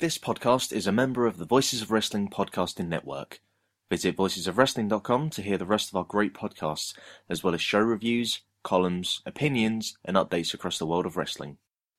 This podcast is a member of the Voices of Wrestling podcasting network. Visit voicesofwrestling.com to hear the rest of our great podcasts, as well as show reviews, columns, opinions, and updates across the world of wrestling.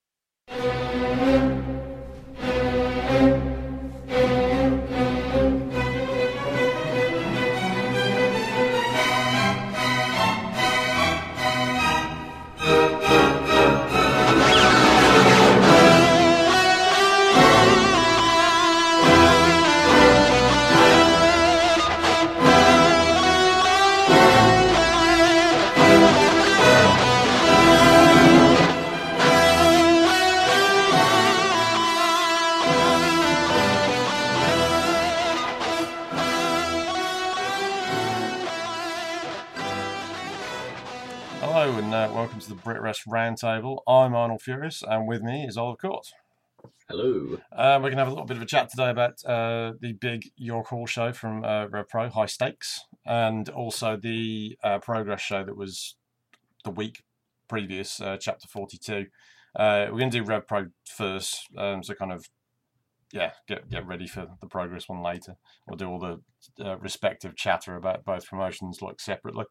Welcome to the BritWres Roundtable. I'm Arnold Furious, and with me is Oliver Court. Hello. We're going to have a little bit of a chat today about the big York Hall show from Rev Pro, High Stakes, and also the Progress show that was the week previous, Chapter 42. We're going to do Rev Pro first, so kind of, get ready for the Progress one later. We'll do all the respective chatter about both promotions like separately.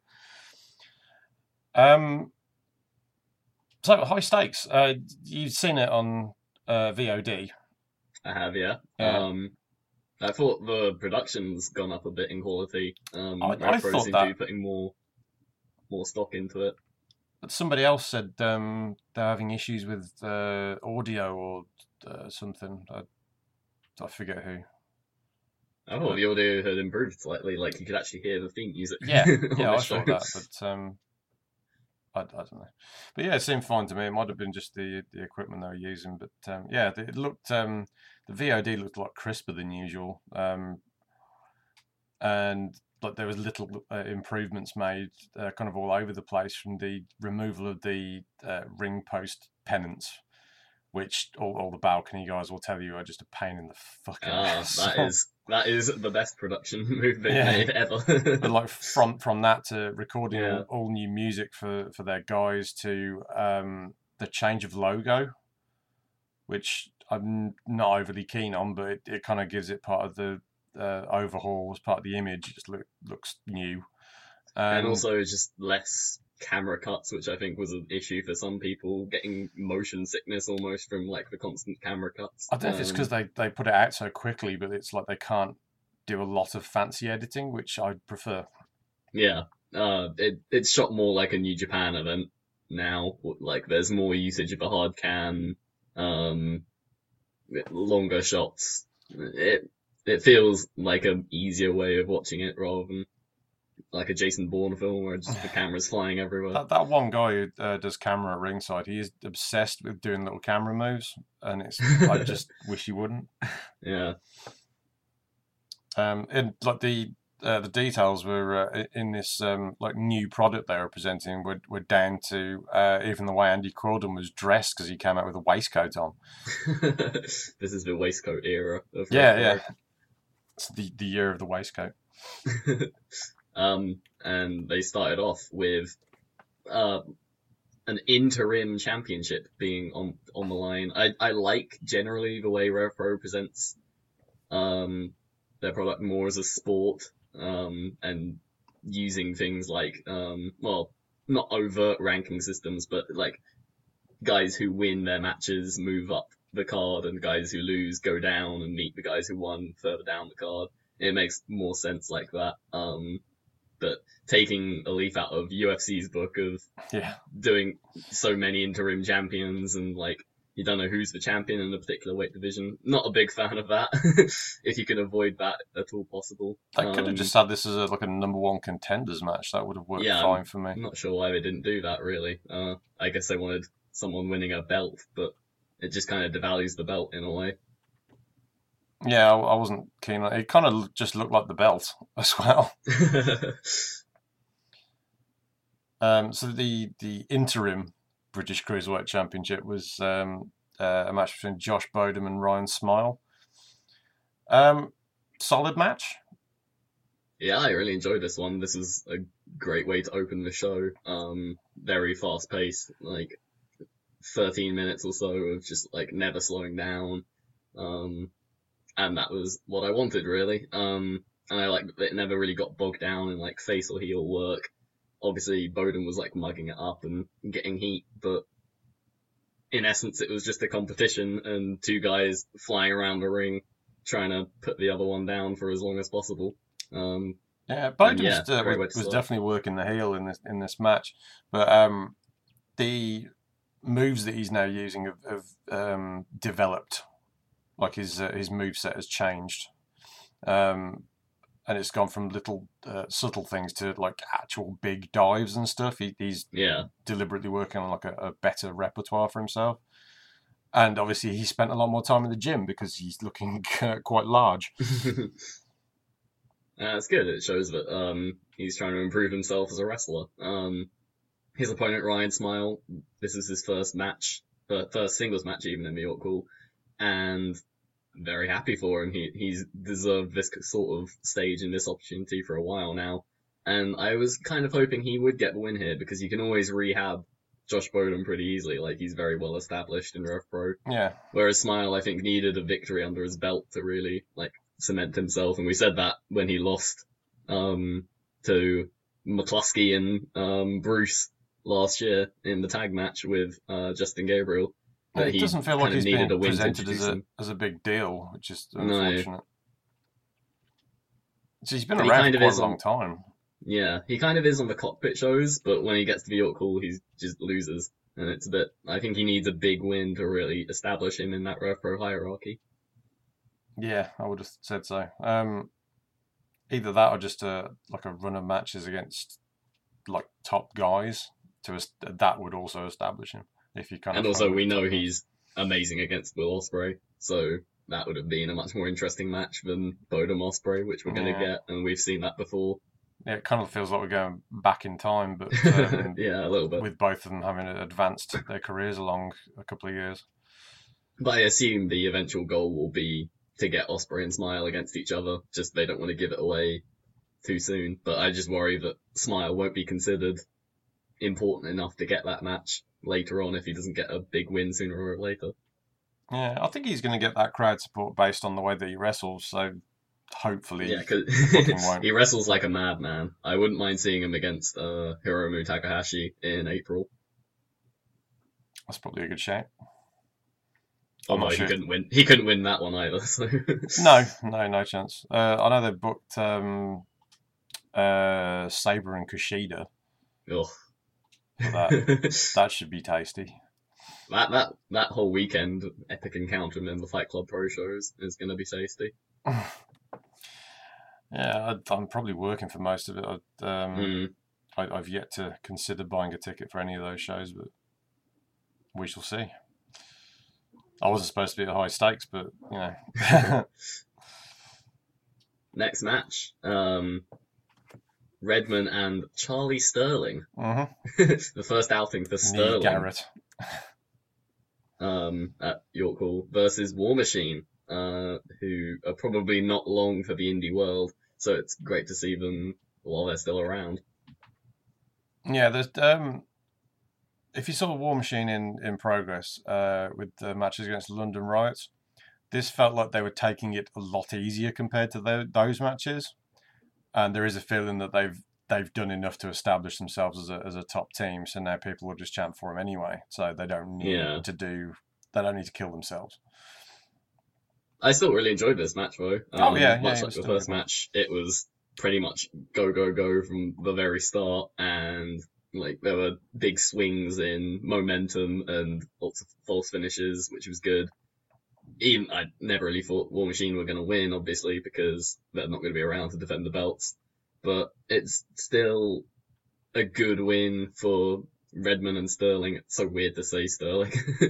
So, High Stakes, you've seen it on VOD. I have, yeah. I thought the production's gone up a bit in quality. I thought seem that. to be putting more stock into it. But somebody else said they're having issues with audio or something. I forget who. I thought the audio had improved slightly, like you could actually hear the theme music. Yeah, I show. thought that, but I don't know. But yeah, it seemed fine to me. It might have been just the equipment they were using, but it looked the VOD looked a lot crisper than usual, and like there was little improvements made kind of all over the place, from the removal of the ring post pennants, which all the balcony guys will tell you are just a pain in the fucking ass. That is the best production move they've made ever. But like from that to recording all new music for their guys, to the change of logo, which I'm not overly keen on, but it kind of gives it part of the overhaul as part of the image. It just looks new. And also just less camera cuts, which I think was an issue for some people, getting motion sickness almost from like the constant camera cuts. I don't know if it's because they put it out so quickly, but it's like they can't do a lot of fancy editing, which I prefer. Yeah, it's shot more like a New Japan event now. Like there's more usage of a hard cam, longer shots. It feels like an easier way of watching it rather than like a Jason Bourne film where just the camera's flying everywhere. That one guy who does camera at ringside, he is obsessed with doing little camera moves, and I just wish he wouldn't. Yeah. And like the details were in this like new product they were presenting were down to even the way Andy Quildan was dressed, because he came out with a waistcoat on. This is the waistcoat era of It's the year of the waistcoat. And they started off with an interim championship being on the line. I like generally the way Rev Pro presents their product more as a sport, and using things like not overt ranking systems, but like guys who win their matches move up the card, and guys who lose go down and meet the guys who won further down the card. It makes more sense like that. But taking a leaf out of UFC's book of doing so many interim champions, and like you don't know who's the champion in a particular weight division. Not a big fan of that. If you can avoid that at all possible. They could have just had this as a number one contenders match. That would have worked fine for me. I'm not sure why they didn't do that, really. I guess they wanted someone winning a belt, but it just kind of devalues the belt in a way. Yeah, I wasn't keen on it. It kind of just looked like the belt as well. So the interim British Cruiserweight Championship was a match between Josh Bodum and Ryan Smile. Solid match. Yeah, I really enjoyed this one. This is a great way to open the show. Very fast paced, like 13 minutes or so of just like never slowing down. and that was what I wanted really. And I like that it never really got bogged down in like face or heel work. Obviously, Bowden was like mugging it up and getting heat, but in essence, it was just a competition and two guys flying around the ring trying to put the other one down for as long as possible. Yeah, Bowden great way to was start. definitely working the heel in this match, but the moves that he's now using have developed. Like his moveset has changed, and it's gone from little subtle things to like actual big dives and stuff. He's deliberately working on like a better repertoire for himself, and obviously he spent a lot more time in the gym because he's looking quite large. It's good. It shows that he's trying to improve himself as a wrestler. His opponent Ryan Smile, this is his first singles match even in the York Hall, and I'm very happy for him. He's deserved this sort of stage and this opportunity for a while now, and I was kind of hoping he would get the win here because you can always rehab Josh Bowden pretty easily. Like he's very well established in Rev Pro. Yeah. Whereas Smile, I think, needed a victory under his belt to really like cement himself, and we said that when he lost to McCluskey and Bruce last year in the tag match with Justin Gabriel. It doesn't feel like he's being presented as a big deal, which is unfortunate. No. So he's been around for quite a long time. Yeah, he kind of is on the cockpit shows, but when he gets to the York Hall, he just loses. And it's a bit, I think he needs a big win to really establish him in that Rev Pro hierarchy. Yeah, I would have said so. Either that or just like a run of matches against like top guys that would also establish him. If you kind and also we know he's amazing against Will Ospreay, so that would have been a much more interesting match than Bowden Ospreay, which we're going to get, and we've seen that before. Yeah, it kind of feels like we're going back in time, but yeah, a little bit. With both of them having advanced their careers along a couple of years. But I assume the eventual goal will be to get Ospreay and Smile against each other. Just they don't want to give it away too soon. But I just worry that Smile won't be considered important enough to get that match later on if he doesn't get a big win sooner or later. Yeah, I think he's going to get that crowd support based on the way that he wrestles, so hopefully he wrestles like a madman. I wouldn't mind seeing him against Hiromu Takahashi in April. That's probably a good shout. Although he couldn't win that one either. So. No chance. I know they booked Sabre and Kushida. Ugh. That should be tasty. That whole weekend, Epic Encounter and then the Fight Club Pro shows is going to be tasty. Yeah, I'm probably working for most of it. I've yet to consider buying a ticket for any of those shows, but we shall see. I wasn't supposed to be at high stakes, but you know. Next match, Redman and Charlie Sterling. The first outing for Sterling. Garrett. At York Hall versus War Machine, who are probably not long for the indie world, so it's great to see them while they're still around. Yeah, there's if you saw War Machine in progress with the matches against London Riots, this felt like they were taking it a lot easier compared to those matches, and there is a feeling that they've done enough to establish themselves as a top team, so now people will just chant for them anyway, so they don't need to kill themselves. I still really enjoyed this match though. Much like the first match, it was pretty much go from the very start, and like there were big swings in momentum and lots of false finishes, which was good. Even I never really thought War Machine were going to win, obviously, because they're not going to be around to defend the belts. But it's still a good win for Redman and Sterling. It's so weird to say Sterling.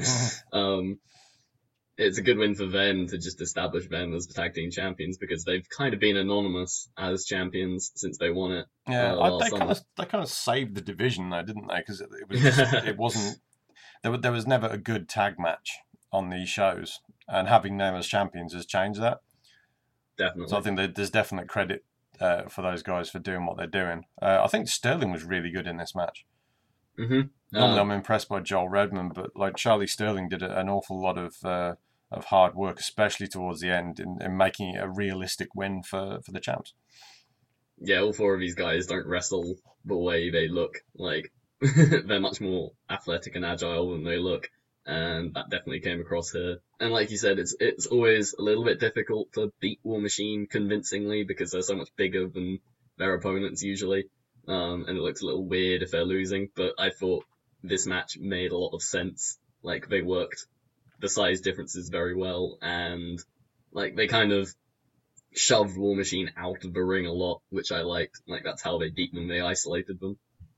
It's a good win for them to just establish them as the tag team champions, because they've kind of been anonymous as champions since they won it. Yeah, they kind of saved the division though, didn't they? Because it wasn't there was never a good tag match on these shows, and having them as champions has changed that. Definitely. So I think there's definite credit for those guys for doing what they're doing. I think Sterling was really good in this match. Normally I'm impressed by Joel Redman, but like Charlie Sterling did an awful lot of hard work, especially towards the end, in making it a realistic win for the champs. Yeah, all four of these guys don't wrestle the way they look. Like, they're much more athletic and agile than they look, and that definitely came across here. And like you said, it's always a little bit difficult to beat War Machine convincingly because they're so much bigger than their opponents usually, and it looks a little weird if they're losing. But I thought this match made a lot of sense. Like, they worked the size differences very well, and like they kind of shoved War Machine out of the ring a lot, which I liked. Like, that's how they beat them. They isolated them.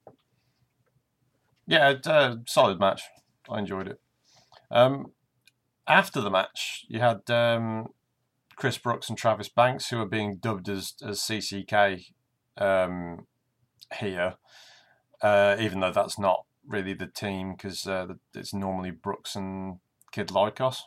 Yeah, solid match. I enjoyed it. After the match, you had Chris Brooks and Travis Banks, who are being dubbed as CCK here, even though that's not really the team, because it's normally Brooks and Kid Lykos.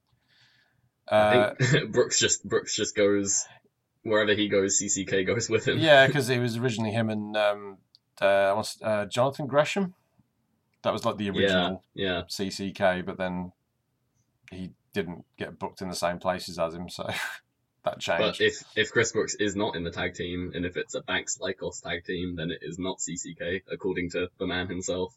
I think Brooks just goes wherever he goes. CCK goes with him. Yeah, because it was originally him and Jonathan Gresham. That was like the original CCK, but then he didn't get booked in the same places as him, so that changed. But if Chris Brooks is not in the tag team, and if it's a Banks Lykos tag team, then it is not CCK, according to the man himself.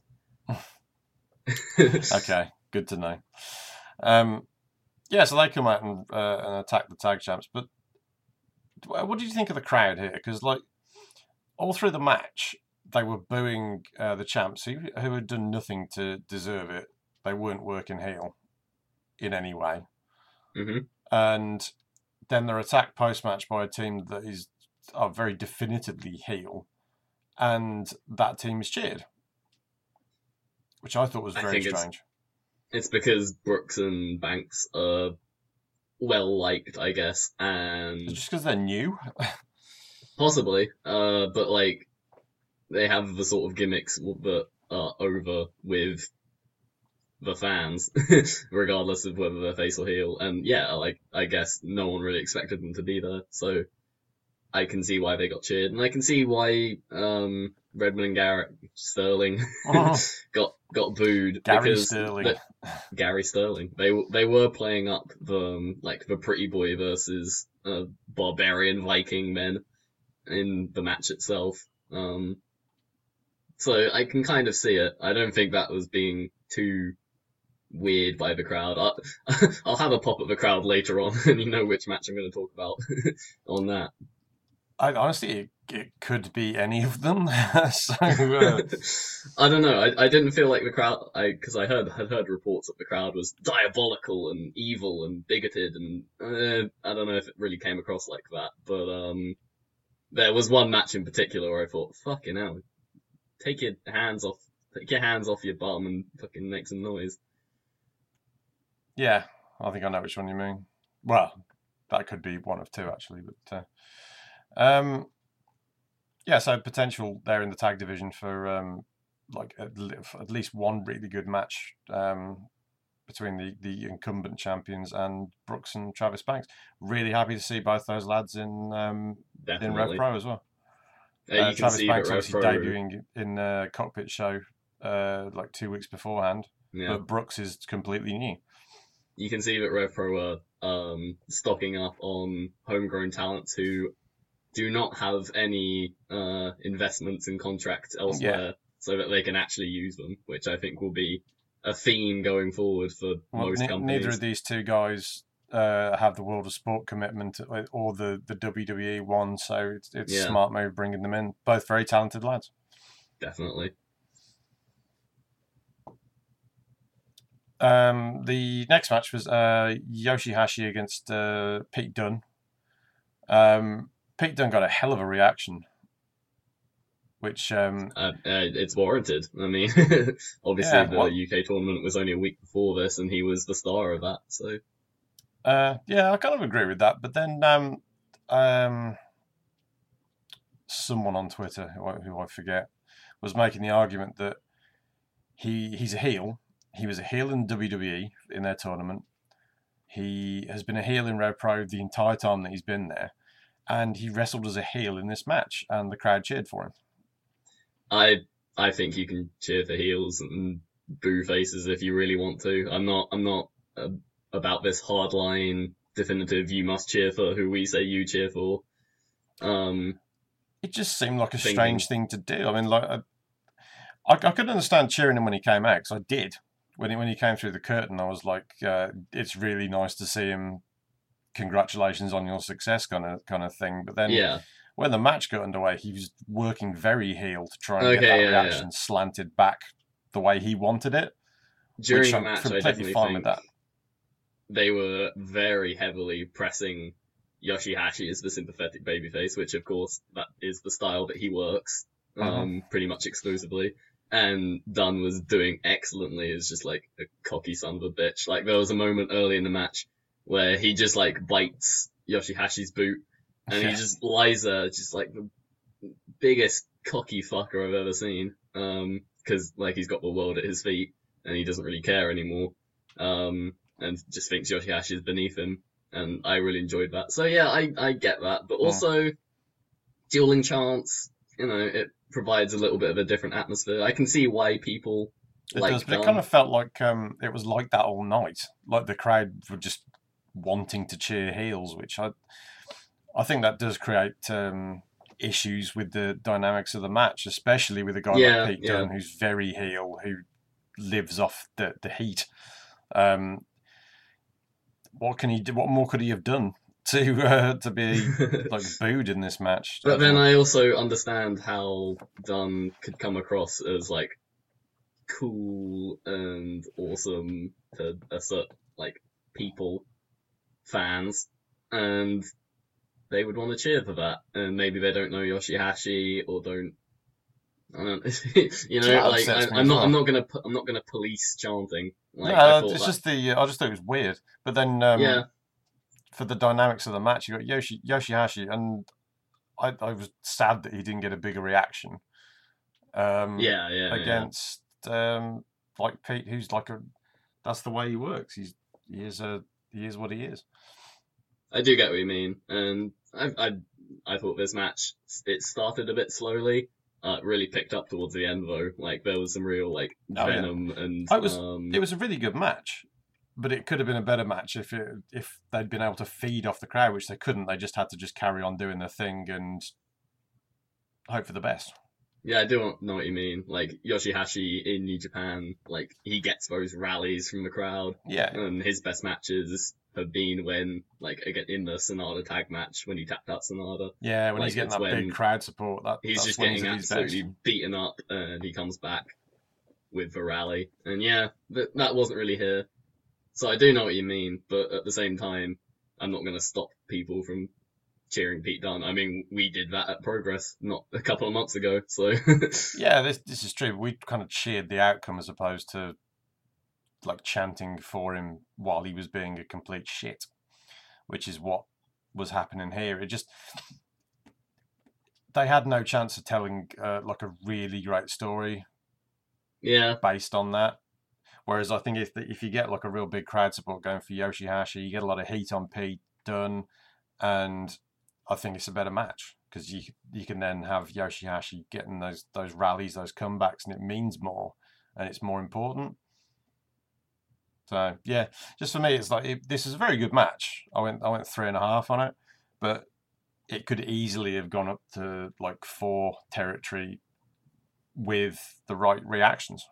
Okay, good to know. Yeah, so they come out and attack the tag champs. But what did you think of the crowd here? Because like all through the match, they were booing the champs who had done nothing to deserve it. They weren't working heel in any way. Mm-hmm. And then they're attacked post-match by a team that are very definitively heel, and that team is cheered, which I thought was very strange. It's because Brooks and Banks are well liked, I guess, and just because they're new, possibly. But like they have the sort of gimmicks that are over with the fans, regardless of whether they're face or heel. And yeah, like I guess no one really expected them to be there, so I can see why they got cheered, and I can see why Redmond and Garrett Sterling got booed. Gary Sterling. Gary Sterling. They were playing up the Pretty Boy versus Barbarian Viking men in the match itself. So I can kind of see it. I don't think that was being too weird by the crowd. I'll have a pop at the crowd later on, and you know which match I'm going to talk about on that. Honestly, it could be any of them. So I don't know. I didn't feel like the crowd. Because I had heard reports that the crowd was diabolical and evil and bigoted, and I don't know if it really came across like that. But there was one match in particular where I thought, "Fucking hell, take your hands off your bum and fucking make some noise." Yeah, I think I know which one you mean. Well, that could be one of two actually, but. Yeah, so potential there in the tag division for like at least one really good match between the incumbent champions and Brooks and Travis Banks. Really happy to see both those lads in Rev Pro as well. Travis Banks obviously debuting in the Cockpit show like 2 weeks beforehand, but Brooks is completely new. You can see that Rev Pro are stocking up on homegrown talents who do not have any investments and contracts elsewhere, so that they can actually use them, which I think will be a theme going forward for most companies. Neither of these two guys have the World of Sport commitment or the WWE one, so it's smart move bringing them in. Both very talented lads. Definitely. The next match was Yoshihashi against Pete Dunne. Pete Dunne got a hell of a reaction, which it's warranted. I mean, obviously the UK tournament was only a week before this, and he was the star of that. So, yeah, I kind of agree with that. But then, someone on Twitter who I forget was making the argument that he's a heel. He was a heel in WWE in their tournament. He has been a heel in Rev Pro the entire time that he's been there. And he wrestled as a heel in this match, and the crowd cheered for him. I think you can cheer for heels and boo faces if you really want to. I'm not about this hardline, definitive, you must cheer for who we say you cheer for. It just seemed like a Thinking. strange thing to do. I mean, like, I could understand cheering him when he came out, because I did. When he came through the curtain, I was like, it's really nice to see him. Congratulations on your success, kind of thing. But then, Yeah. when the match got underway, he was working very heel to try and get that reaction slanted back the way he wanted it. During the I'm match, I completely definitely fine think with that. they were very heavily pressing Yoshihashi as the sympathetic babyface, which of course that is the style that he works pretty much exclusively. And Dunn was doing excellently as just like a cocky son of a bitch. Like there was a moment early in the match where he just like bites Yoshihashi's boot and he just lies there, just like the biggest cocky fucker I've ever seen. Cause like he's got the world at his feet and he doesn't really care anymore. And just thinks Yoshihashi is beneath him. And I really enjoyed that. So yeah, I get that. But also, dueling chants, you know, it provides a little bit of a different atmosphere. I can see why people does, but it kind of felt like it was like that all night. Like the crowd were just wanting to cheer heels, which I think that does create issues with the dynamics of the match, especially with a guy like Pete Dunne, who's very heel, who lives off the heat. What can he do? What more could he have done to be like booed in this match? But then I also understand how Dunn could come across as like cool and awesome to a certain like people, fans, and they would want to cheer for that. And maybe they don't know Yoshihashi or don't. I don't, you know, like I'm not gonna police chanting. Like, no, it's just I just thought it was weird. But then, for the dynamics of the match, you got Yoshihashi, and I was sad that he didn't get a bigger reaction. Against like Pete, who's like that's the way he works. He is what he is. I do get what you mean, and I thought this match, it started a bit slowly. Really picked up towards the end though. Like there was some real like venom and it was a really good match, but it could have been a better match if they'd been able to feed off the crowd, which they couldn't. They just had to carry on doing their thing and hope for the best. Yeah, I do know what you mean. Like Yoshihashi in New Japan, like he gets those rallies from the crowd. Yeah, and his best matches have been when, like, again in the Sonata tag match when he tapped out Sonata. Yeah, when he's getting that big crowd support. He's just getting absolutely beaten up, and he comes back with the rally. And yeah, that wasn't really here. So I do know what you mean, but at the same time, I'm not going to stop people from cheering Pete Dunne. I mean, we did that at Progress not a couple of months ago, so... Yeah, this is true. We kind of cheered the outcome as opposed to like chanting for him while he was being a complete shit, which is what was happening here. It just, they had no chance of telling like a really great story based on that. Whereas I think if you get like a real big crowd support going for Yoshihashi, you get a lot of heat on Pete Dunne, and I think it's a better match because you can then have Yoshihashi getting those rallies, those comebacks, and it means more and it's more important. So yeah, just for me, it's like this is a very good match. I went 3.5 on it, but it could easily have gone up to like 4 territory with the right reactions.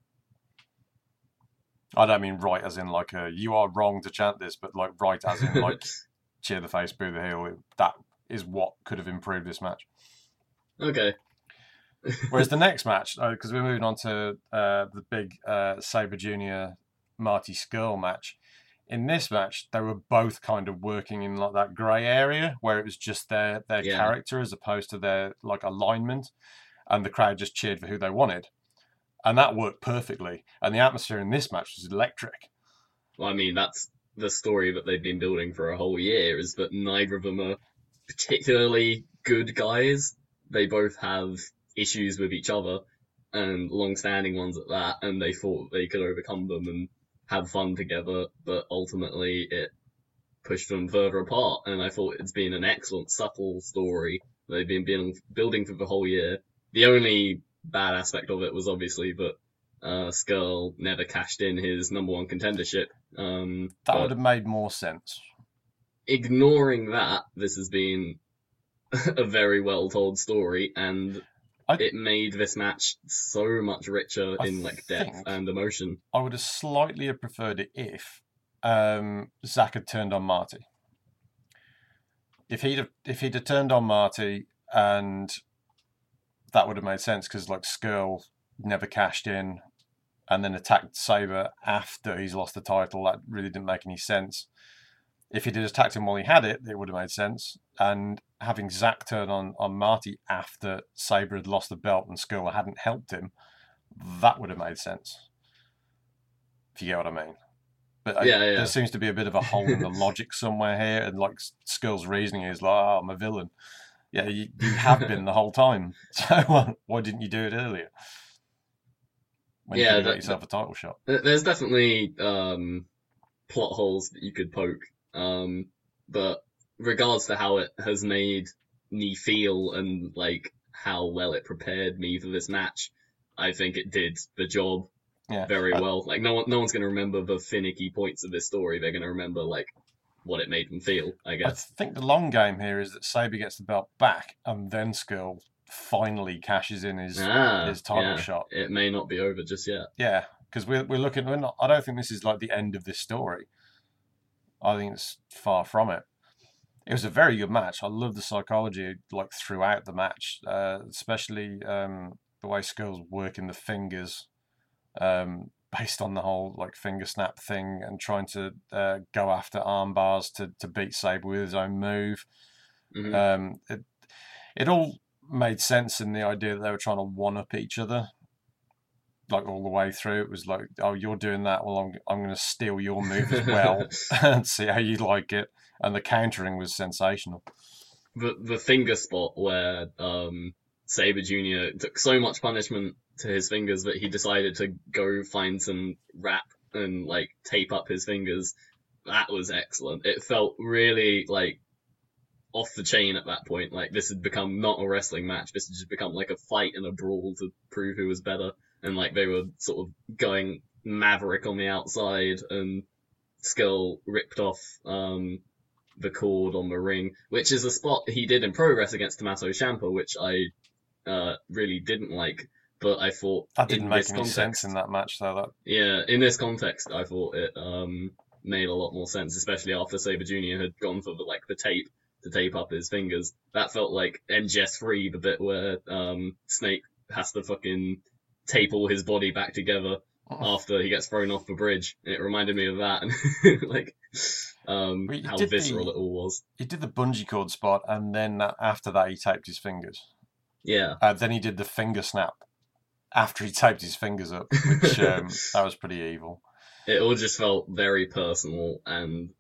I don't mean right as in like you are wrong to chant this, but like right as in like cheer the face, boo the heel. That is what could have improved this match. Okay. Whereas the next match, because we're moving on to the big Sabre Jr. Marty Scurll match. In this match, they were both kind of working in like that grey area where it was just their character as opposed to their like alignment, and the crowd just cheered for who they wanted, and that worked perfectly. And the atmosphere in this match was electric. Well, I mean, that's the story that they've been building for a whole year, is that neither of them are particularly good guys. They both have issues with each other, and long-standing ones at that, and they thought they could overcome them and have fun together, but ultimately it pushed them further apart. And I thought it's been an excellent, subtle story they've been building for the whole year. The only bad aspect of it was obviously that Skrull never cashed in his number one contendership. That But would have made more sense. ignoring that, this has been a very well told story, and it made this match so much richer in like depth and emotion. I would have slightly have preferred it if Zack had turned on Marty. If he'd have turned on Marty, and that would have made sense because like Skrull never cashed in and then attacked Sabre after he's lost the title. That really didn't make any sense. If he'd attacked him while he had it, it would have made sense. And having Zack turn on Marty after Sabre had lost the belt and Skrull hadn't helped him, that would have made sense. If you get what I mean. But there seems to be a bit of a hole in the logic somewhere here, and like Skrull's reasoning is like, "Oh, I'm a villain." Yeah, you have been the whole time. So why didn't you do it earlier? When you got yourself a title shot. There's definitely plot holes that you could poke, but regards to how it has made me feel and like how well it prepared me for this match, I think it did the job. Yeah. Very well. Like no one's going to remember the finicky points of this story. They're going to remember like what it made them feel, I guess. I think the long game here is that Sabre gets the belt back and then Skrull finally cashes in his title shot. It may not be over just yet. Yeah, because we're not. I don't think this is like the end of this story. I think it's far from it. It was a very good match. I love the psychology like throughout the match, especially the way Skrull's working the fingers. Based on the whole like finger snap thing and trying to go after arm bars to beat Sabre with his own move. Mm-hmm. It all made sense in the idea that they were trying to one-up each other like all the way through. It was like, oh, you're doing that, well I'm going to steal your move as well and see how you like it. And the countering was sensational. The finger spot where Sabre Jr. took so much punishment to his fingers that he decided to go find some wrap and like tape up his fingers. That was excellent. It felt really like off the chain at that point. Like this had become not a wrestling match. This had just become like a fight and a brawl to prove who was better. And like they were sort of going Maverick on the outside, and Skrull ripped off the cord on the ring, which is a spot he did in Progress against Tommaso Ciampa, which I really didn't like. But I thought that didn't make any sense in that match, though. Yeah, in this context, I thought it made a lot more sense, especially after Sabre Jr. had gone for the tape to tape up his fingers. That felt like MGS3, the bit where Snake has to fucking tape all his body back together after he gets thrown off the bridge. And it reminded me of that, and like how visceral it all was. He did the bungee cord spot, and then after that, he taped his fingers. Yeah. Then he did the finger snap after he taped his fingers up, which that was pretty evil. It all just felt very personal and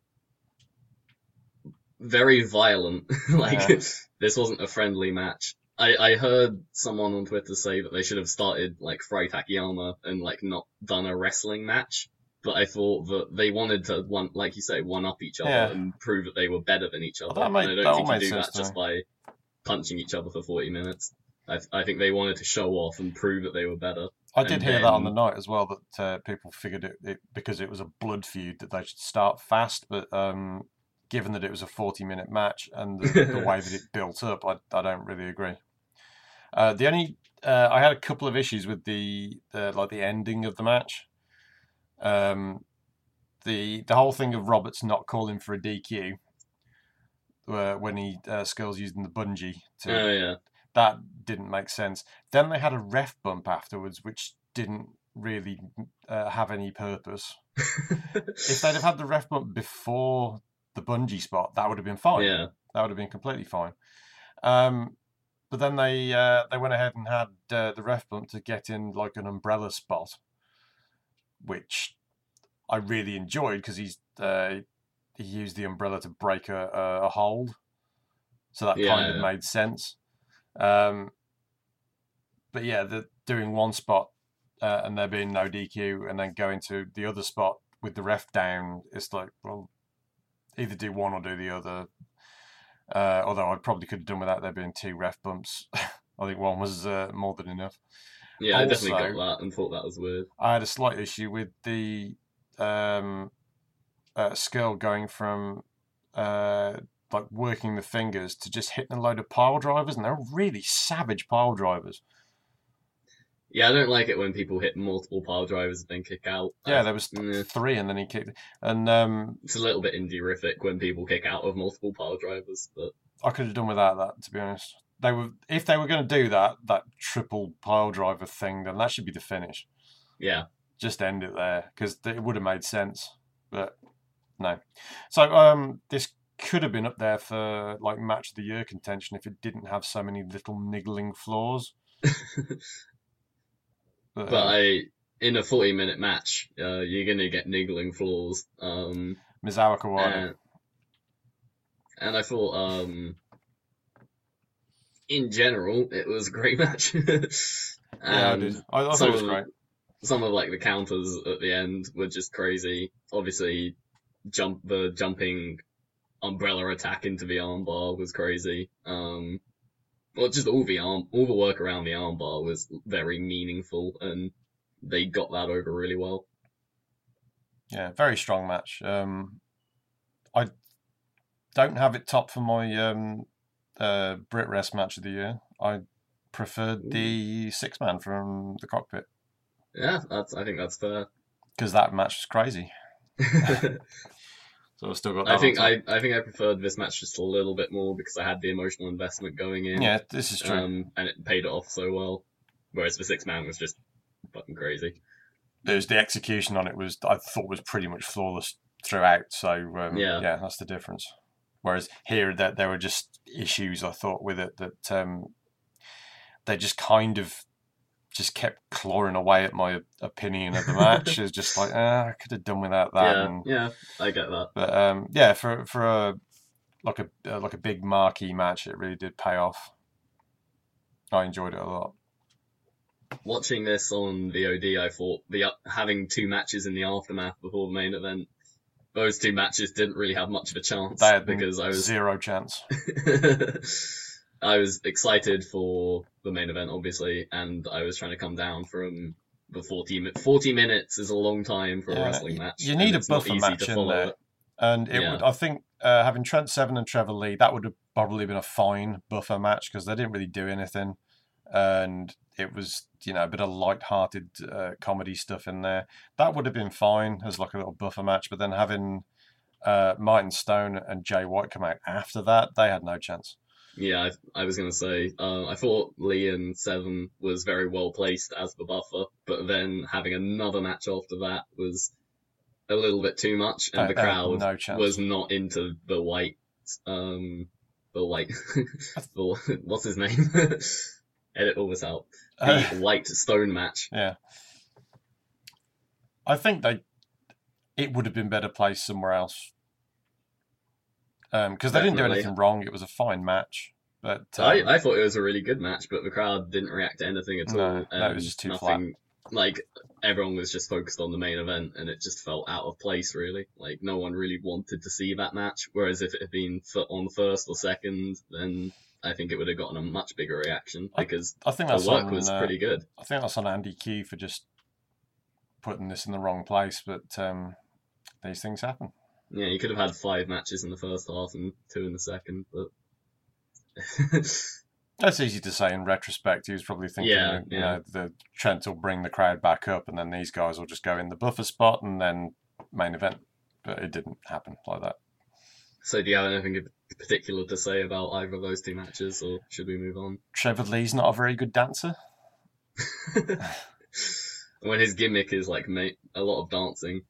very violent. This wasn't a friendly match. I heard someone on Twitter say that they should have started like Frei Takayama and like not done a wrestling match. But I thought that they wanted to, like you say, one up each other and prove that they were better than each other. And I don't think you do that just by punching each other for 40 minutes. I think they wanted to show off and prove that they were better. I did hear that on the night as well, that people figured it because it was a blood feud that they should start fast. But given that it was a 40-minute match and the way that it built up, I don't really agree. The only I had a couple of issues with the ending of the match. The whole thing of Roberts not calling for a DQ when he Skrull's using the bungee that didn't make sense. Then they had a ref bump afterwards, which didn't really have any purpose. If they'd have had the ref bump before the bungee spot, that would have been fine. Yeah, that would have been completely fine. But then they went ahead and had the ref bump to get in like an umbrella spot, which I really enjoyed because he used the umbrella to break a hold, so that kind of made sense. But yeah, doing one spot and there being no DQ, and then going to the other spot with the ref down, it's like, well, either do one or do the other. Although I probably could have done without there being two ref bumps. I think one was more than enough. Yeah, I definitely Also, got that and thought that was weird. I had a slight issue with the skill going from like working the fingers to just hitting a load of pile drivers, and they're really savage pile drivers. Yeah, I don't like it when people hit multiple pile drivers and then kick out. Yeah, there was Yeah, three, and then he kicked. And it's a little bit indie-rific when people kick out of multiple pile drivers, but I could have done without that, to be honest. They were, if they were going to do that triple pile driver thing, then that should be the finish. yeah. Just end it there, because it would have made sense. But no. So this could have been up there for like match of the year contention if it didn't have so many little niggling flaws. But in a 40-minute match, you're gonna get niggling flaws. Misawa Kawada. And I thought, in general, it was a great match. Yeah, I did. I thought it was great. Some of like the counters at the end were just crazy. Obviously, the jumping umbrella attack into the armbar was crazy. Well, just all the work around the armbar was very meaningful, and they got that over really well. Yeah, very strong match. I don't have it top for my Brit Rest match of the year. I preferred the 6-man from the cockpit. Yeah, I think that's fair. Because that match was crazy. So I still got that. I think I preferred this match just a little bit more because I had the emotional investment going in. Yeah, this is true. And it paid it off so well. Whereas the 6-man was just fucking crazy. There's the execution on it I thought was pretty much flawless throughout. So yeah, that's the difference. Whereas here there were just issues I thought with it that they just kind of just kept clawing away at my opinion of the match. It's just like, I could have done without that. Yeah, I get that. But yeah, for a big marquee match, it really did pay off. I enjoyed it a lot. Watching this on VOD, I thought having 2 matches in the aftermath before the main event, those 2 matches didn't really have much of a chance. They had because I was zero chance. I was excited for the main event, obviously, and I was trying to come down from the 40 minutes is a long time for a wrestling match. You need a buffer match in there. And I think having Trent Seven and Trevor Lee, that would have probably been a fine buffer match because they didn't really do anything. And it was, a bit of light-hearted comedy stuff in there. That would have been fine as like a little buffer match. But then having Martin Stone and Jay White come out after that, they had no chance. Yeah, I was going to say, I thought Lee and Seven was very well placed as the buffer, but then having another match after that was a little bit too much, and the crowd was not into the white, what's his name? Edit all this out. The White Stone match. Yeah. I think it would have been better placed somewhere else. Because they didn't do anything wrong. It was a fine match. But I thought it was a really good match, but the crowd didn't react to anything at all. No, it was just too flat. Like, everyone was just focused on the main event, and it just felt out of place, really. Like, no one really wanted to see that match, whereas if it had been on first or second, then I think it would have gotten a much bigger reaction, because I think the work was pretty good. I think that's on Andy Q for just putting this in the wrong place, but these things happen. Yeah, you could have had 5 matches in the first half and 2 in the second, but... That's easy to say in retrospect. He was probably thinking, the Trent will bring the crowd back up and then these guys will just go in the buffer spot and then main event. But it didn't happen like that. So do you have anything particular to say about either of those 2 matches, or should we move on? Trevor Lee's not a very good dancer. When his gimmick is like a lot of dancing.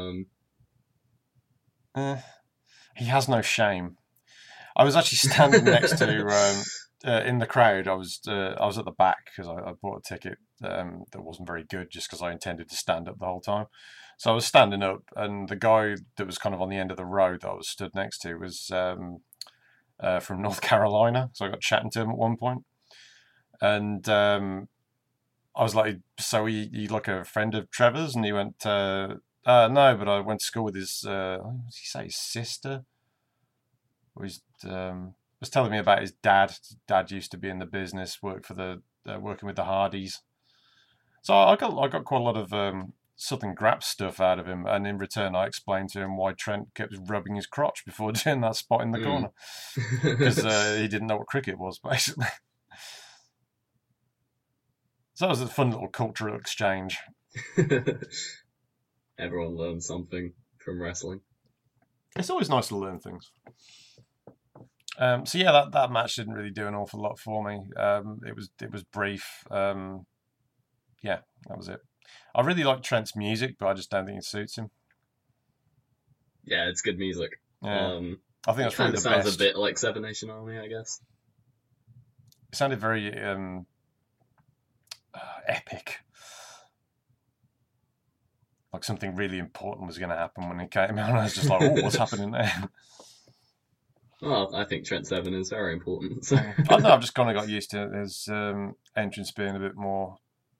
He has no shame. I was actually standing next to in the crowd. I was at the back because I bought a ticket that wasn't very good just because I intended to stand up the whole time. So I was standing up, and the guy that was kind of on the end of the road that I was stood next to was from North Carolina. So I got chatting to him at one point, and I was like, "So you like a friend of Trevor's?" And he went, "No, but I went to school with his what did he say, his sister?" Was telling me about his dad. His dad used to be in the business, working with the Hardys, So I got quite a lot of Southern Grap stuff out of him, and in return, I explained to him why Trent kept rubbing his crotch before doing that spot in the corner, because he didn't know what cricket was, basically. So that was a fun little cultural exchange. Everyone learns something from wrestling. It's always nice to learn things. So yeah, that match didn't really do an awful lot for me. It was brief. Yeah, that was it. I really like Trent's music, but I just don't think it suits him. Yeah, it's good music. Yeah. I think that's probably the sounds best. a bit like Seven Nation Army, I guess. It sounded very epic. Like something really important was going to happen when it came out. And I was just like, oh, what's happening there? Well, I think Trent Seven is very important. So. I don't know, I've just kind of got used to his entrance being a bit more,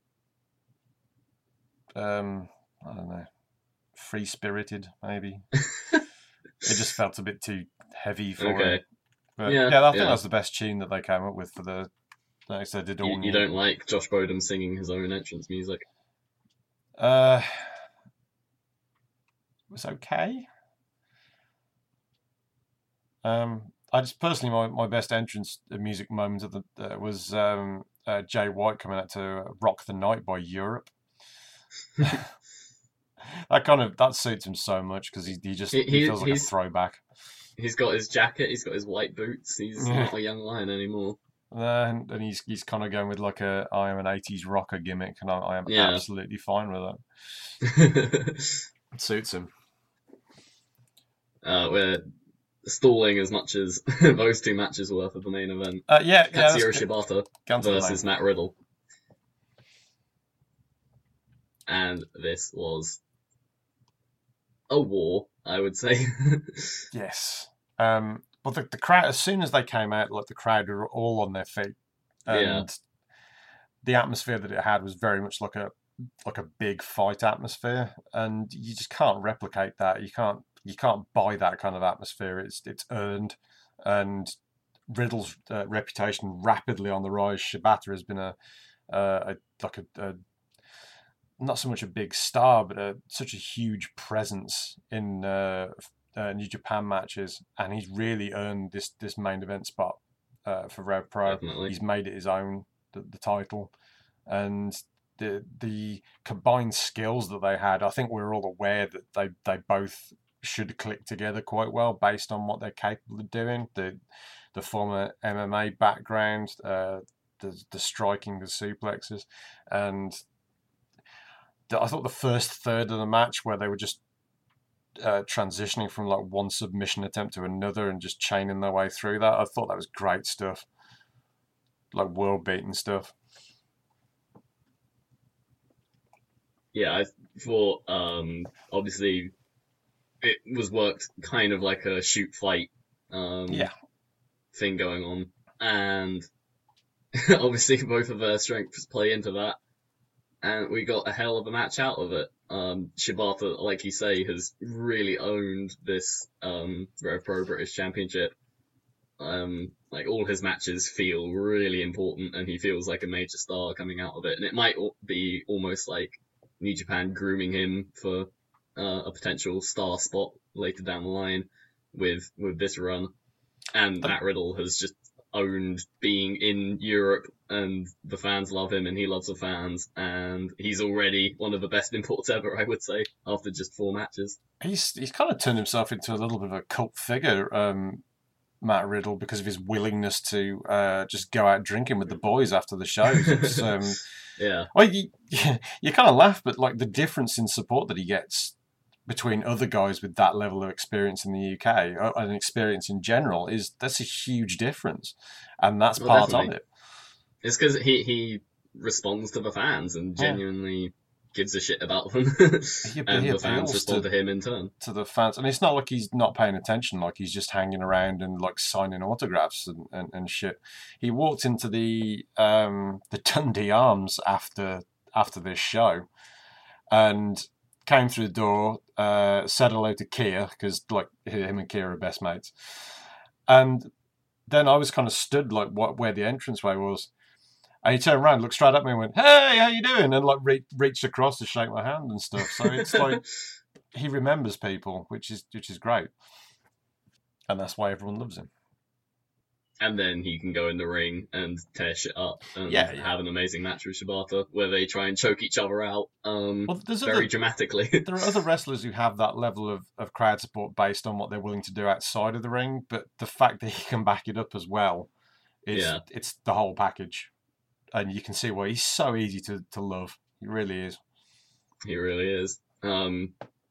I don't know, free-spirited, maybe. It just felt a bit too heavy for it. But yeah, I think that's the best tune that they came up with for the next. They did all. You don't like Josh Bodom singing his own entrance music? It was okay. I just personally, my best entrance music moment of the was Jay White coming out to "Rock the Night" by Europe. that suits him so much because he feels like a throwback. He's got his jacket, he's got his white boots. He's not a young lion anymore. And he's kind of going with like I am an 80s rocker gimmick, and I am absolutely fine with that. It suits him. We're stalling as much as those two matches were for the main event. Katsuhiro Shibata versus Matt Riddle. And this was a war, I would say. Yes. But the crowd, as soon as they came out, like the crowd were all on their feet, and the atmosphere that it had was very much like a big fight atmosphere, and you just can't replicate that. You can't buy that kind of atmosphere. It's earned, and Riddle's reputation rapidly on the rise. Shibata has been a not so much a big star, but such a huge presence in New Japan matches, and he's really earned this main event spot for Rev Pro. Definitely. He's made it his own, the title, and the combined skills that they had. I think we're all aware that they both should click together quite well based on what they're capable of doing. The former MMA background, the striking, the suplexes, and I thought the first third of the match where they were just transitioning from like one submission attempt to another and just chaining their way through that, I thought that was great stuff, like world beating stuff. Yeah, I thought obviously it was worked kind of like a shoot fight thing going on, and obviously both of their strengths play into that, and we got a hell of a match out of it. Shibata, like you say, has really owned this Rev Pro British Championship. Like all his matches feel really important, and he feels like a major star coming out of it. And it might be almost like New Japan grooming him for a potential star spot later down the line with this run. And Matt Riddle has just owned being in Europe, and the fans love him and he loves the fans, and he's already one of the best imports ever, I would say, after just 4 matches. He's kind of turned himself into a little bit of a cult figure, Matt Riddle, because of his willingness to just go out drinking with the boys after the shows. It's, well, you kind of laugh, but like the difference in support that he gets between other guys with that level of experience in the UK and experience in general that's a huge difference, and that's part definitely. of it. It's because he responds to the fans and genuinely gives a shit about them, and the fans respond to him in turn. To the fans, and it's not like he's not paying attention, like he's just hanging around and like signing autographs and shit. He walked into the Dundee Arms after this show, and came through the door, said hello to Kia, because like him and Kia are best mates, and then I was kind of stood like where the entranceway was, And he turned around, looked straight at me and went, "Hey, how you doing?" And like reached across to shake my hand and stuff. So it's like he remembers people, which is great. And that's why everyone loves him. And then he can go in the ring and tear shit up and have an amazing match with Shibata where they try and choke each other out very dramatically. There are other wrestlers who have that level of crowd support based on what they're willing to do outside of the ring, but the fact that he can back it up as well, it's the whole package. And you can see why he's so easy to love. He really is. He really is. What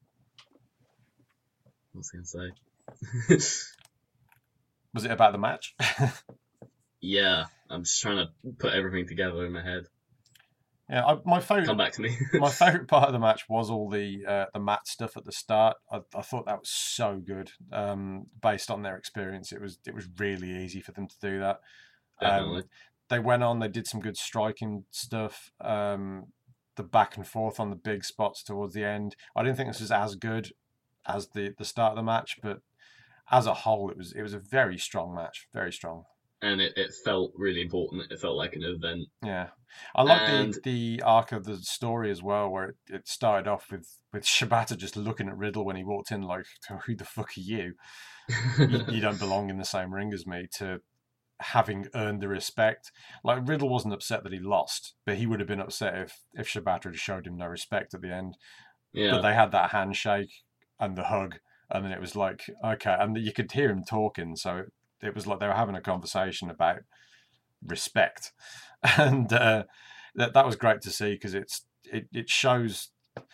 was I going to say? Was it about the match? Yeah, I'm just trying to put everything together in my head. Yeah, my favorite. Come back to me. My favorite part of the match was all the mat stuff at the start. I thought that was so good. Based on their experience, it was really easy for them to do that. Definitely. They went on. They did some good striking stuff. The back and forth on the big spots towards the end. I didn't think this was as good as the start of the match, but as a whole, it was a very strong match, very strong. And it felt really important. It felt like an event. Yeah, I like the arc of the story as well, where it started off with Shibata just looking at Riddle when he walked in, like, "Who the fuck are you? You don't belong in the same ring as me." To having earned the respect, like Riddle wasn't upset that he lost, but he would have been upset if Shibata had showed him no respect at the end. Yeah. But they had that handshake and the hug. And then it was like, okay, and you could hear him talking, so it was like they were having a conversation about respect, and that was great to see because it shows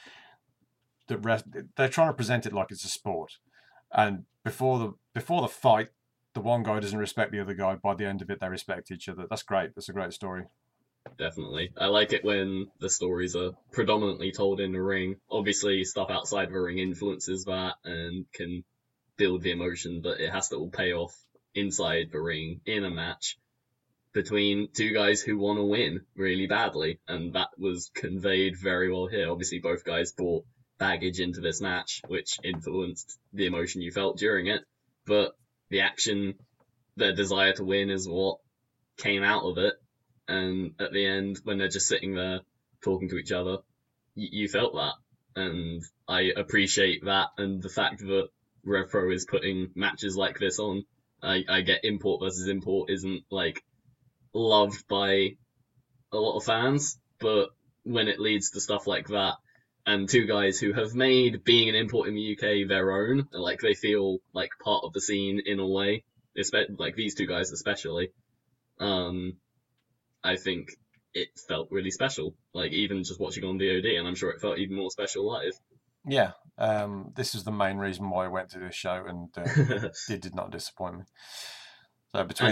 that they're trying to present it like it's a sport, and before the fight, the one guy doesn't respect the other guy. By the end of it, they respect each other. That's great. That's a great story. Definitely. I like it when the stories are predominantly told in the ring. Obviously, stuff outside the ring influences that and can build the emotion, but it has to all pay off inside the ring in a match between two guys who want to win really badly, and that was conveyed very well here. Obviously, both guys brought baggage into this match, which influenced the emotion you felt during it, but the action, their desire to win is what came out of it. And at the end, when they're just sitting there talking to each other, you felt that. And I appreciate that and the fact that RevPro is putting matches like this on. I get import versus import isn't, like, loved by a lot of fans, but when it leads to stuff like that, and two guys who have made being an import in the UK their own, and, like, they feel like part of the scene in a way, like these two guys especially, I think it felt really special. Like, even just watching on VOD, and I'm sure it felt even more special live. Yeah, this is the main reason why I went to this show, and it did not disappoint me. So between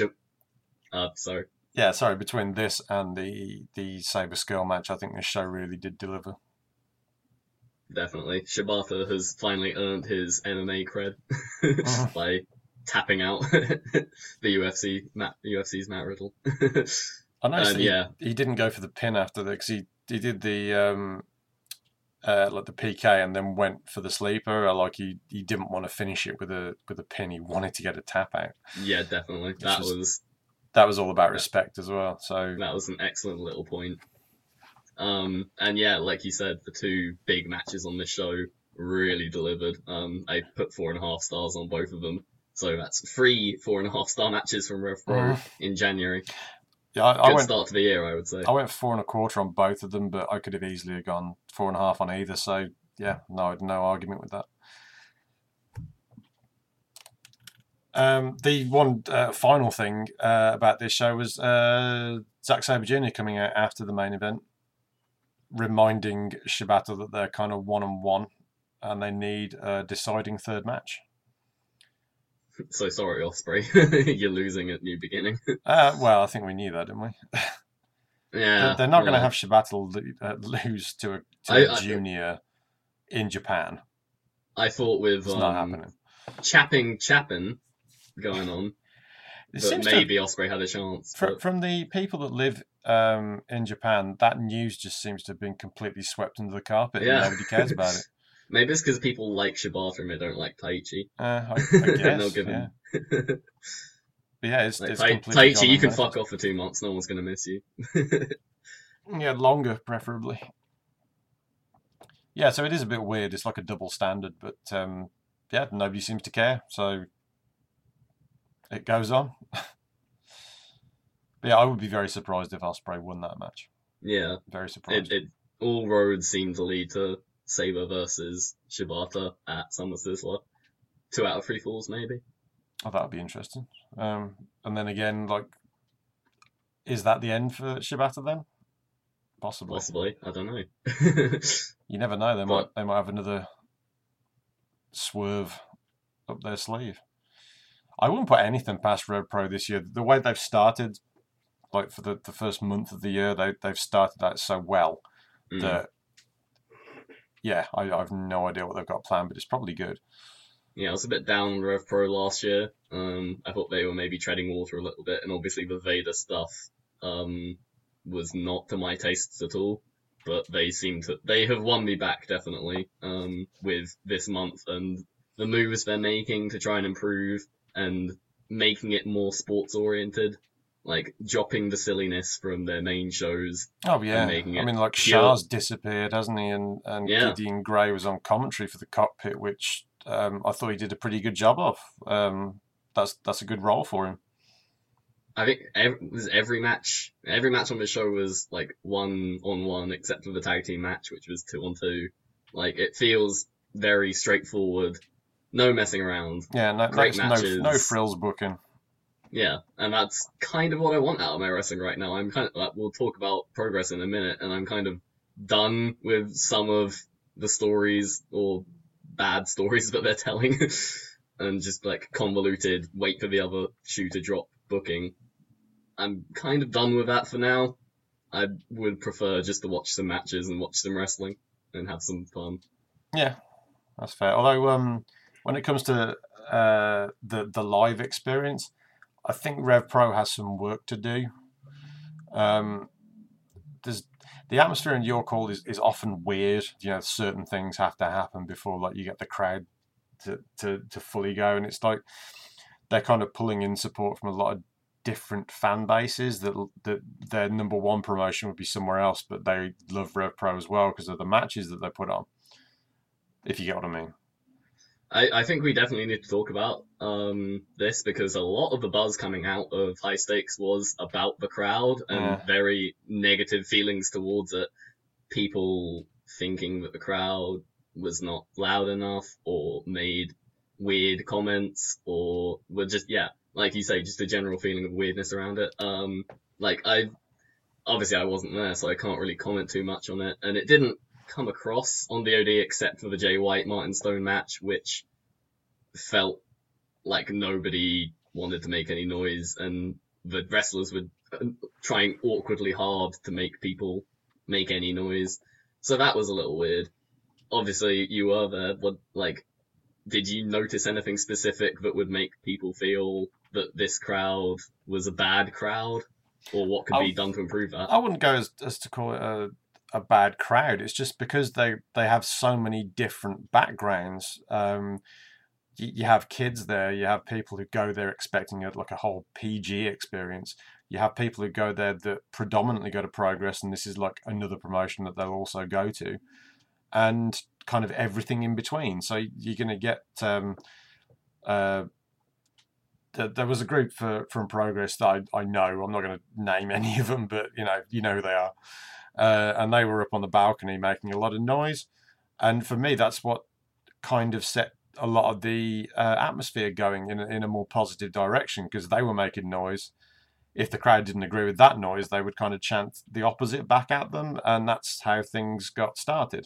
between this and the Sabre Skirl match, I think this show really did deliver. Definitely, Shibata has finally earned his MMA cred by tapping out the UFC's Matt Riddle. I noticed he didn't go for the pin after that because he did the like the PK and then went for the sleeper. Like he didn't want to finish it with a pin. He wanted to get a tap out. Yeah, definitely. That was all about respect as well. So that was an excellent little point. And yeah, like you said, the two big matches on this show really delivered. I put 4.5 stars on both of them. So that's 3 4.5-star matches from RevPro in January. Yeah, Good start to the year, I would say. I went 4.25 on both of them, but I could have easily gone 4.5 on either. So yeah, no argument with that. The one final thing about this show was Zack Sabre Jr. coming out after the main event, reminding Shibata that they're kind of 1-1 and they need a deciding third match. So sorry, Ospreay. You're losing at New Beginning. Well, I think we knew that, didn't we? Yeah. They're not going to have Shibata lose to a junior in Japan. I thought with it's not happening. Chapping going on, but maybe Ospreay had a chance. From the people that live in Japan, that news just seems to have been completely swept under the carpet and nobody cares about it. Maybe it's because people like Shibata and they don't like Taichi. I guess, they'll give him. But yeah, it's Like completely Taichi, you can gone fuck off for 2 months. No one's gonna miss you. Yeah, longer preferably. Yeah, so it is a bit weird. It's like a double standard, but yeah, nobody seems to care, so it goes on. But yeah, I would be very surprised if Ospreay won that match. Yeah, Very surprised. all roads seem to lead to Sabre versus Shibata at Summer Sizzler. 2 out of 3 falls, maybe. Oh, that would be interesting. And then again, like, is that the end for Shibata then? Possibly. I don't know. You never know. They might have another swerve up their sleeve. I wouldn't put anything past Rev Pro this year. The way they've started, like for the first month of the year, they've started out so well that, yeah, I have no idea what they've got planned, but it's probably good. Yeah, I was a bit down on Rev Pro last year. I thought they were maybe treading water a little bit, and obviously the Vader stuff was not to my tastes at all. But they have won me back definitely with this month and the moves they're making to try and improve and making it more sports oriented, like dropping the silliness from their main shows. Oh yeah, I mean, like Shah's disappeared, hasn't he? And yeah. Gideon Grey was on commentary for the cockpit, which I thought he did a pretty good job of. That's a good role for him. I think every match on the show was like 1-on-1, except for the tag team match, which was 2-on-2. Like, it feels very straightforward, no messing around. Yeah, great matches, no frills booking. Yeah, and that's kind of what I want out of my wrestling right now. I'm kind of like, we'll talk about Progress in a minute, and I'm kind of done with some of the stories or bad stories that they're telling, and just like convoluted, wait for the other shoe to drop booking. I'm kind of done with that for now. I would prefer just to watch some matches and watch some wrestling and have some fun. Yeah, that's fair. Although when it comes to the live experience, I think Rev Pro has some work to do. There's the atmosphere in York Hall is often weird. You know, certain things have to happen before like you get the crowd to fully go, and it's like they're kind of pulling in support from a lot of different fan bases that their number one promotion would be somewhere else, but they love Rev Pro as well because of the matches that they put on. If you get what I mean. I think we definitely need to talk about this because a lot of the buzz coming out of High Stakes was about the crowd and very negative feelings towards it. People thinking that the crowd was not loud enough or made weird comments or were just, like you say, just a general feeling of weirdness around it. Like I wasn't there, so I can't really comment too much on it, and it didn't come across on VOD except for the Jay White Martin Stone match, which felt like nobody wanted to make any noise, and the wrestlers were trying awkwardly hard to make people make any noise. So that was a little weird. Obviously, you were there, but like, did you notice anything specific that would make people feel that this crowd was a bad crowd, or what could be done to improve that? I wouldn't go as to call it a bad crowd. It's just because they have so many different backgrounds. You have kids there. You have people who go there expecting like a whole PG experience. You have people who go there that predominantly go to Progress, and this is like another promotion that they'll also go to, and kind of everything in between. So you're going to get. There was a group from Progress that I know. I'm not going to name any of them, but you know who they are. And they were up on the balcony making a lot of noise. And for me, that's what kind of set a lot of the atmosphere going in a more positive direction, because they were making noise. If the crowd didn't agree with that noise, they would kind of chant the opposite back at them, and that's how things got started.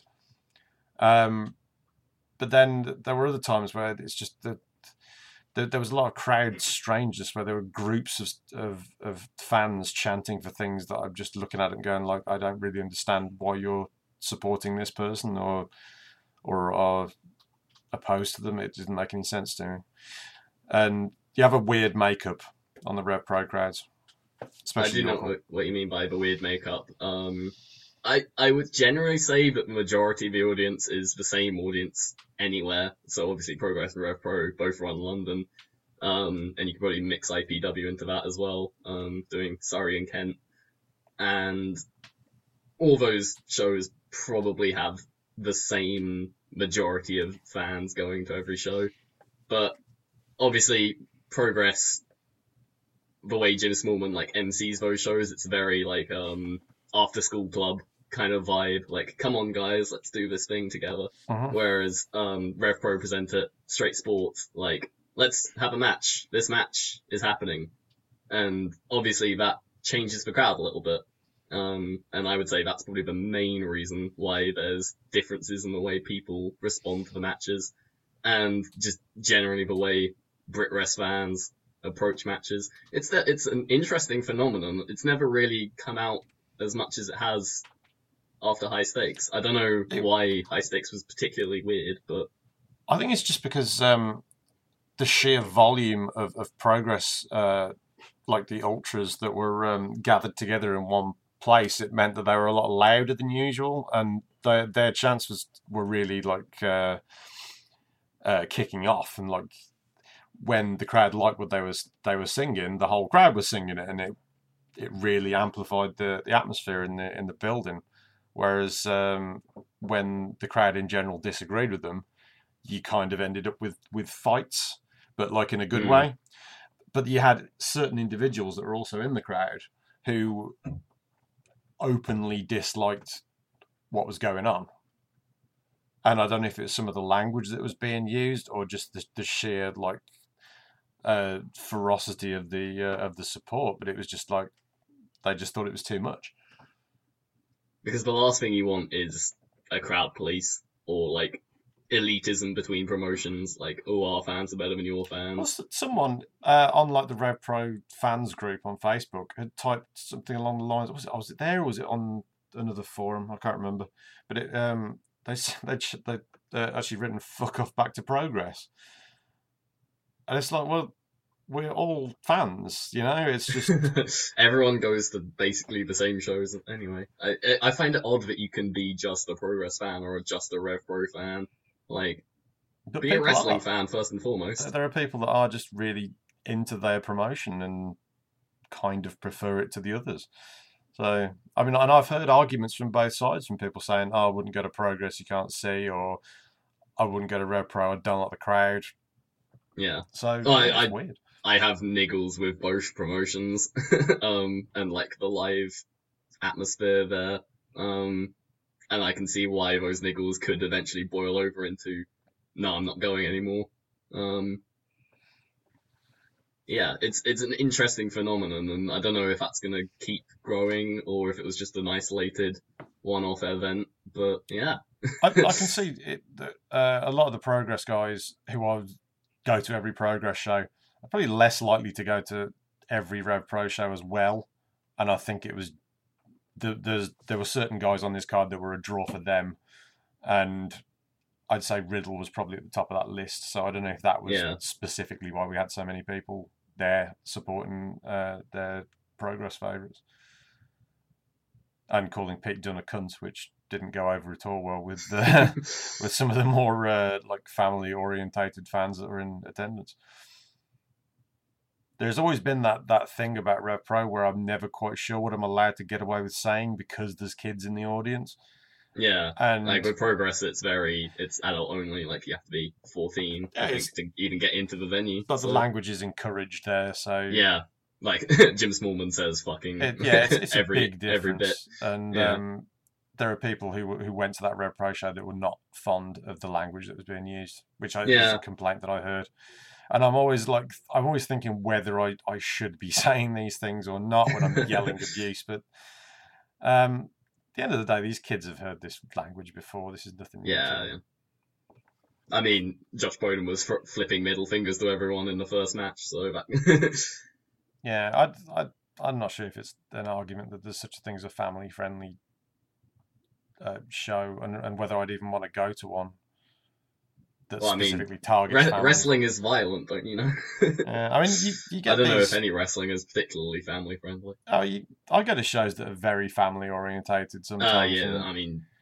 But then there were other times where it's just there was a lot of crowd strangeness, where there were groups of fans chanting for things that I'm just looking at and going like, I don't really understand why you're supporting this person or are opposed to them. It didn't make any sense to me. And you have a weird makeup on the Rev Pro crowds. Especially I do know what you mean by the weird makeup. I would generally say that the majority of the audience is the same audience anywhere. So obviously Progress and Rev Pro both run London. And you could probably mix IPW into that as well, doing Surrey and Kent. And all those shows probably have the same majority of fans going to every show. But obviously, Progress, the way Jim Smallman like MCs those shows, it's very like after school club kind of vibe. Like, come on guys, let's do this thing together. Whereas Rev Pro present it straight sports, like, let's have a match. This match is happening. And obviously that changes the crowd a little bit. And I would say that's probably the main reason why there's differences in the way people respond to the matches, and just generally the way BritWres fans approach matches. It's an interesting phenomenon. It's never really come out as much as it has after High Stakes. I don't know why High Stakes was particularly weird, but I think it's just because the sheer volume of Progress, like the ultras that were gathered together in one place, it meant that they were a lot louder than usual, and their chants were really like kicking off, and like when the crowd liked what they were singing, the whole crowd was singing it, and it really amplified the atmosphere in the building. Whereas when the crowd in general disagreed with them, you kind of ended up with fights, but like in a good way. But you had certain individuals that were also in the crowd who openly disliked what was going on. And I don't know if it was some of the language that was being used or just the sheer like ferocity of the support, but it was just like they just thought it was too much. Because the last thing you want is a crowd police or like elitism between promotions, like, oh, our fans are better than your fans. Well, someone on like the Rev Pro fans group on Facebook had typed something along the lines. Was it there or was it on another forum? I can't remember. But it they actually written "fuck off back to Progress," and it's like, well, we're all fans, you know. It's just everyone goes to basically the same shows anyway. I find it odd that you can be just a Progress fan or just a Rev Pro fan. Like, be a wrestling fan first and foremost. There are people that are just really into their promotion and kind of prefer it to the others. So, I mean, and I've heard arguments from both sides, from people saying, oh, I wouldn't go to Progress, you can't see, or I wouldn't go to Rev Pro, I don't like the crowd. Yeah. So, it's weird. I have niggles with both promotions, and like the live atmosphere there. And I can see why those niggles could eventually boil over into, no, I'm not going anymore. Yeah, it's an interesting phenomenon, and I don't know if that's gonna keep growing or if it was just an isolated one-off event. But yeah, I can see it. A lot of the Progress guys who go to every Progress show are probably less likely to go to every Rev Pro show as well. And I think it was there were certain guys on this card that were a draw for them, and I'd say Riddle was probably at the top of that list. So I don't know if that was specifically why we had so many people there supporting their Progress favourites and calling Pete Dunne a cunt, which didn't go over at all well with with some of the more like family orientated fans that were in attendance. There's always been that thing about Rev Pro where I'm never quite sure what I'm allowed to get away with saying because there's kids in the audience. Yeah, and like with Progress, it's adult only. Like, you have to be 14, I think, to even get into the venue. But the language is encouraged there, so yeah. Like Jim Smallman says, fucking it's a big difference. Every bit. And there are people who went to that Rev Pro show that were not fond of the language that was being used, which is a complaint that I heard. And I'm always thinking whether I should be saying these things or not when I'm yelling abuse. But at the end of the day, these kids have heard this language before. This is nothing new. Yeah. I mean, Josh Bowden was flipping middle fingers to everyone in the first match, so that... Yeah, I'm not sure if it's an argument that there's such a thing as a family-friendly show, and whether I'd even want to go to one that specifically targets families. Wrestling is violent, don't you know? I mean, you get I don't know if any wrestling is particularly family-friendly. I go to shows that are very family-orientated sometimes. I mean...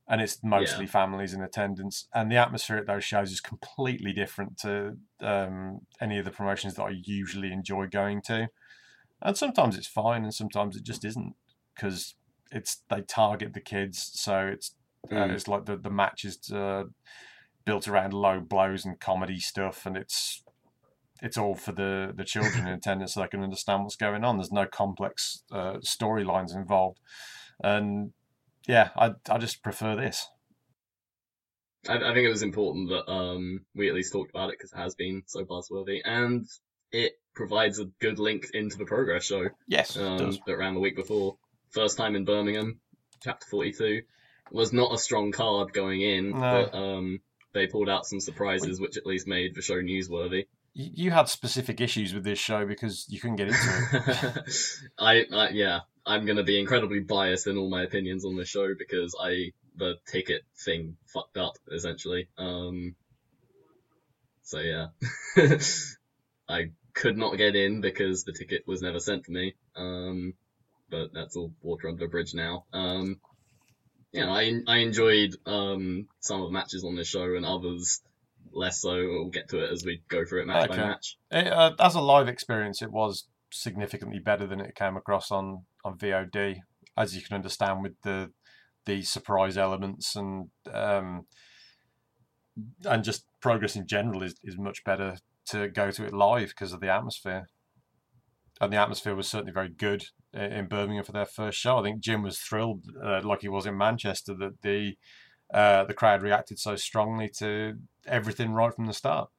and it's mostly families in attendance. And the atmosphere at those shows is completely different to any of the promotions that I usually enjoy going to. And sometimes it's fine, and sometimes it just isn't, because they target the kids, so it's like the match is built around low blows and comedy stuff, and it's all for the children in attendance so they can understand what's going on. There's no complex storylines involved, and yeah, I just prefer this. I think it was important that we at least talked about it because it has been so buzzworthy, and it provides a good link into the Progress show. Yes, it does. That ran the week before. First time in Birmingham, Chapter 42. Was not a strong card going in, but they pulled out some surprises, which at least made the show newsworthy. You had specific issues with this show because you couldn't get into it. Yeah, I'm going to be incredibly biased in all my opinions on this show because the ticket thing fucked up, essentially. So yeah. I could not get in because the ticket was never sent to me. But that's all water under the bridge now. Yeah, I enjoyed some of the matches on this show and others less so. We'll get to it as we go through it match by match. As a live experience, it was significantly better than it came across on VOD, as you can understand with the surprise elements and just Progress in general is much better to go to it live because of the atmosphere. And the atmosphere was certainly very good in Birmingham for their first show. I think Jim was thrilled, like he was in Manchester, that the crowd reacted so strongly to everything right from the start.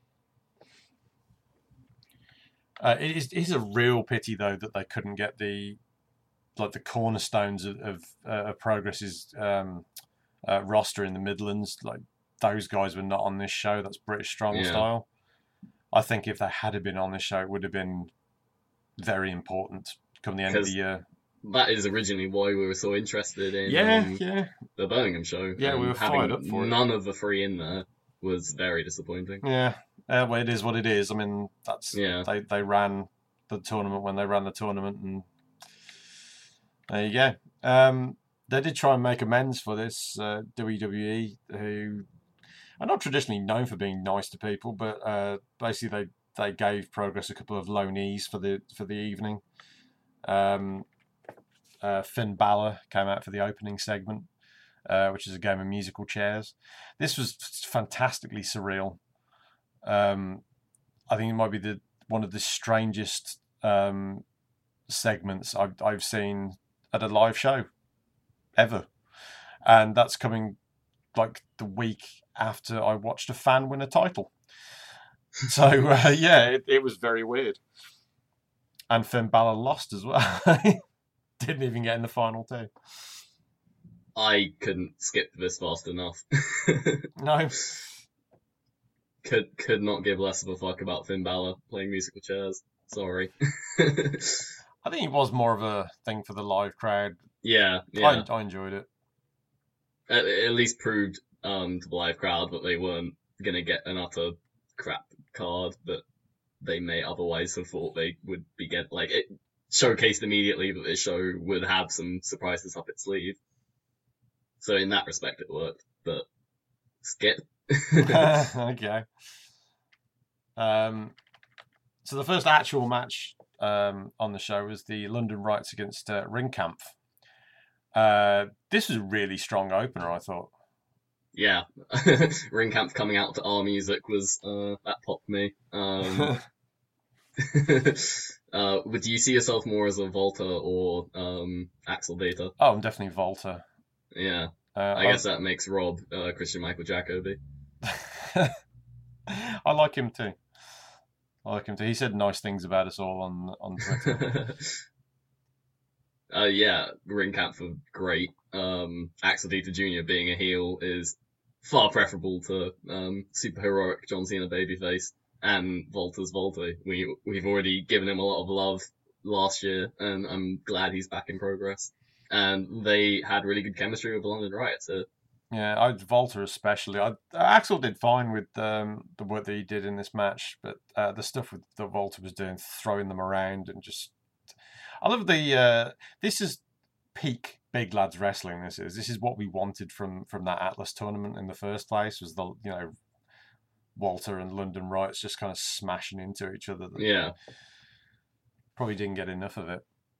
It is a real pity, though, that they couldn't get the cornerstones of Progress's roster in the Midlands. Like, those guys were not on this show. That's British Strong Style. I think if they had been on this show, it would have been very important come the end of the year. That is originally why we were so interested in the Birmingham show. Yeah, we were fired up for it. None of the three in there was very disappointing. Yeah, well, it is what it is. I mean, they ran the tournament when they ran the tournament, and there you go. They did try and make amends for this. WWE, who are not traditionally known for being nice to people, but basically they gave Progress a couple of low knees for the evening. Finn Balor came out for the opening segment, which is a game of musical chairs. This was fantastically surreal. I think it might be one of the strangest segments I've seen at a live show ever, and that's coming like the week after I watched a fan win a title. So it was very weird. And Finn Balor lost as well. Didn't even get in the final two. I couldn't skip this fast enough. No. Could not give less of a fuck about Finn Balor playing musical chairs. Sorry. I think it was more of a thing for the live crowd. Yeah. I enjoyed it. At least proved to the live crowd that they weren't going to get an utter crap card that they may otherwise have thought they would be getting. Like, it showcased immediately that this show would have some surprises up its sleeve. So in that respect, it worked. But skip. Okay. So the first actual match on the show was the London Rights against Ringkampf. This was a really strong opener, I thought. Yeah, Ringkampf coming out to our music was that popped me. Would you see yourself more as a Volta or Axel Data? Oh, I'm definitely Volta. Yeah, I guess that makes Rob Christian Michael Jacoby. I like him too. He said nice things about us all on Twitter. Yeah, Ringkampf were great. Axel Dieter Jr. being a heel is far preferable to super heroic John Cena babyface and Volta's Volta. We've already given him a lot of love last year, and I'm glad he's back in Progress. And they had really good chemistry with the London Riots. Yeah, Volta especially. Axel did fine with the work that he did in this match, but the stuff that Volta was doing, throwing them around and just... I love this is peak big lads wrestling this is. This is what we wanted from that Atlas tournament in the first place, was the Walter and London Riots just kind of smashing into each other. Yeah. Probably didn't get enough of it.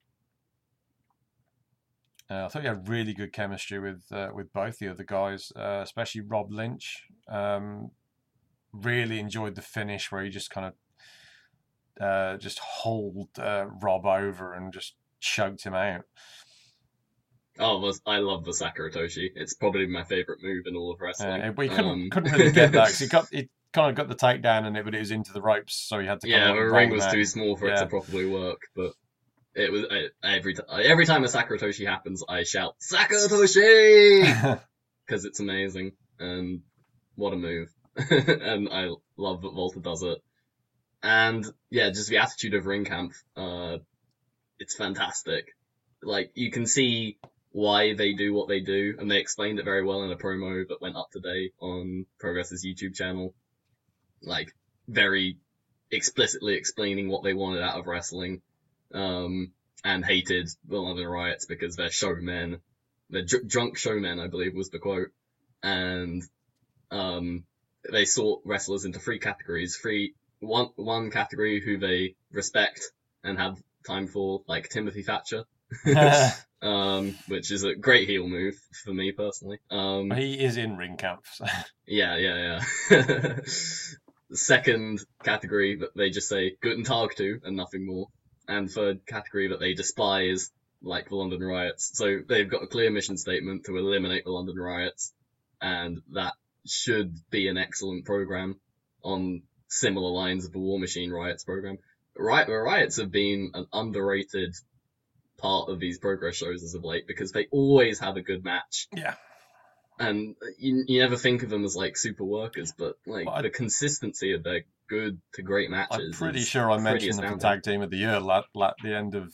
I thought he had really good chemistry with both the other guys, especially Rob Lynch. Really enjoyed the finish where he just kind of just hauled Rob over and just choked him out. Oh, I love the Sakura Toshi. It's probably my favorite move in all of wrestling. But he couldn't really get that because he kind of got the takedown but it was into the ropes, so he had to. The ring was too small for it to properly work. But it was every time a Sakura Toshi happens, I shout Sakura Toshi because it's amazing and what a move. And I love that Volta does it. And yeah, just the attitude of Ring Camp, it's fantastic. Like, you can see why they do what they do, and they explained it very well in a promo that went up today on Progress's YouTube channel. Like, very explicitly explaining what they wanted out of wrestling, and hated the London Riots because they're showmen. They're drunk showmen, I believe was the quote. And, they sort wrestlers into three categories. One category who they respect and have time for, like Timothy Thatcher. Which is a great heel move for me personally. He is in Ring Camp. So. Yeah. The second category that they just say Guten Tag to and nothing more. And third category that they despise, like the London Riots. So they've got a clear mission statement to eliminate the London Riots, and that should be an excellent program on similar lines of the War Machine Riots program. The Riots have been an underrated part of these Progress shows as of late because they always have a good match. Yeah. And you never think of them as like super workers, but like the consistency of their good to great matches. I'm pretty sure I mentioned the Tag Team of the Year at the end of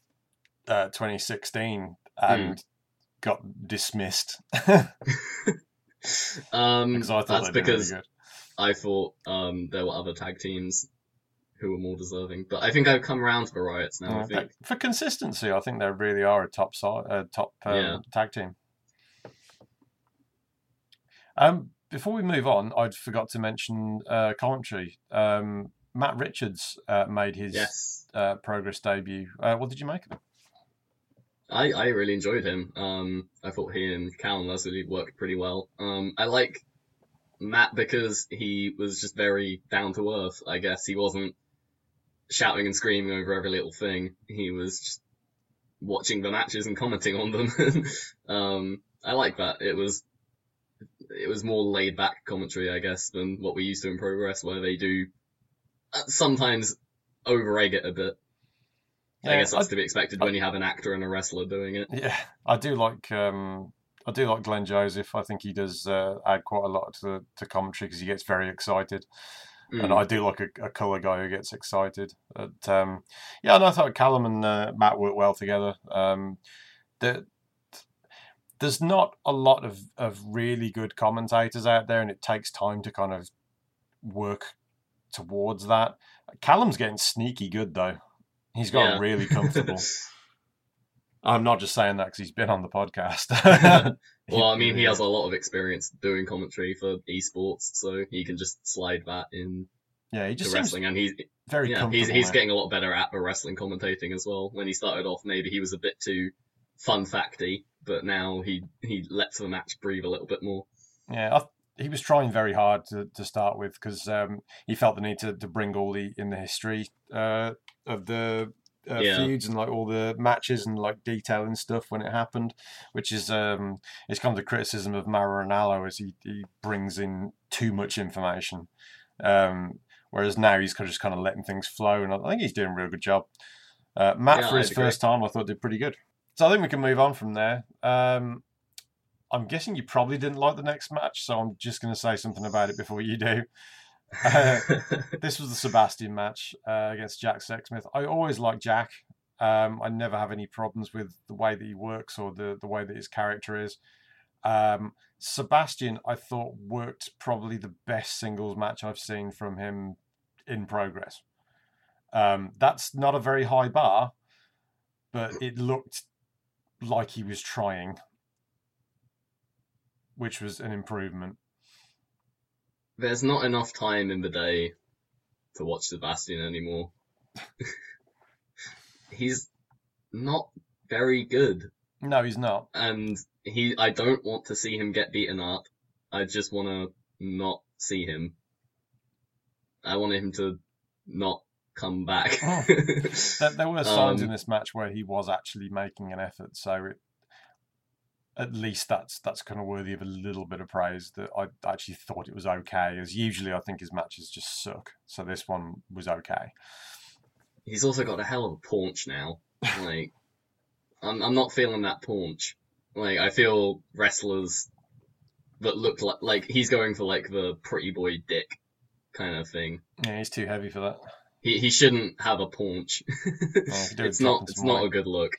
2016 and got dismissed. Because I thought that's because really I thought there were other tag teams who were more deserving, but I think I've come around to the Riots now. I think for consistency, I think they really are a top tag team. Before we move on, I forgot to mention commentary. Matt Richards made his Progress debut. What did you make of it? I really enjoyed him. I thought he and Cal and Leslie worked pretty well. I like Matt because he was just very down to earth, I guess. He wasn't shouting and screaming over every little thing. He was just watching the matches and commenting on them. I like that. It was more laid back commentary, I guess, than what we used to in Progress, where they do sometimes over-egg it a bit. Yeah, I guess that's to be expected when you have an actor and a wrestler doing it. Yeah, I do like Glenn Joseph. I think he does add quite a lot to commentary because he gets very excited. And I do like a colour guy who gets excited. But, and I thought Callum and Matt worked well together. There's not a lot of really good commentators out there, and it takes time to kind of work towards that. Callum's getting sneaky good, though. He's gotten really comfortable. I'm not just saying that because he's been on the podcast. Well, I mean, he has a lot of experience doing commentary for esports, so he can just slide that in. Yeah, he just wrestling, and he's very comfortable. He's getting a lot better at the wrestling commentating as well. When he started off, maybe he was a bit too fun facty, but now he lets the match breathe a little bit more. Yeah, he was trying very hard to start with because he felt the need to bring all the history of the feuds and like all the matches and like detailing stuff when it happened, which is it's kind of the criticism of Mauro Ranallo as he brings in too much information, whereas now he's just kind of letting things flow, and I think he's doing a real good job. Matt, for his first time, I thought did pretty good. So I think we can move on from there. I'm guessing you probably didn't like the next match, so I'm just going to say something about it before you do. This was the Sebastian match against Jack Sexsmith. I always like Jack. I never have any problems with the way that he works or the way that his character is. Sebastian, I thought, worked probably the best singles match I've seen from him in Progress. That's not a very high bar, but it looked like he was trying, which was an improvement. There's not enough time in the day to watch Sebastian anymore. He's not very good. No, he's not. And I don't want to see him get beaten up. I just want to not see him. I want him to not come back. There were signs in this match where he was actually making an effort, so at least that's kind of worthy of a little bit of praise. That I actually thought it was okay, as usually I think his matches just suck. So this one was okay. He's also got a hell of a paunch now. Like, I'm not feeling that paunch. Like, I feel wrestlers that look like he's going for like the pretty boy dick kind of thing. Yeah, he's too heavy for that. He shouldn't have a paunch. It's not a good look.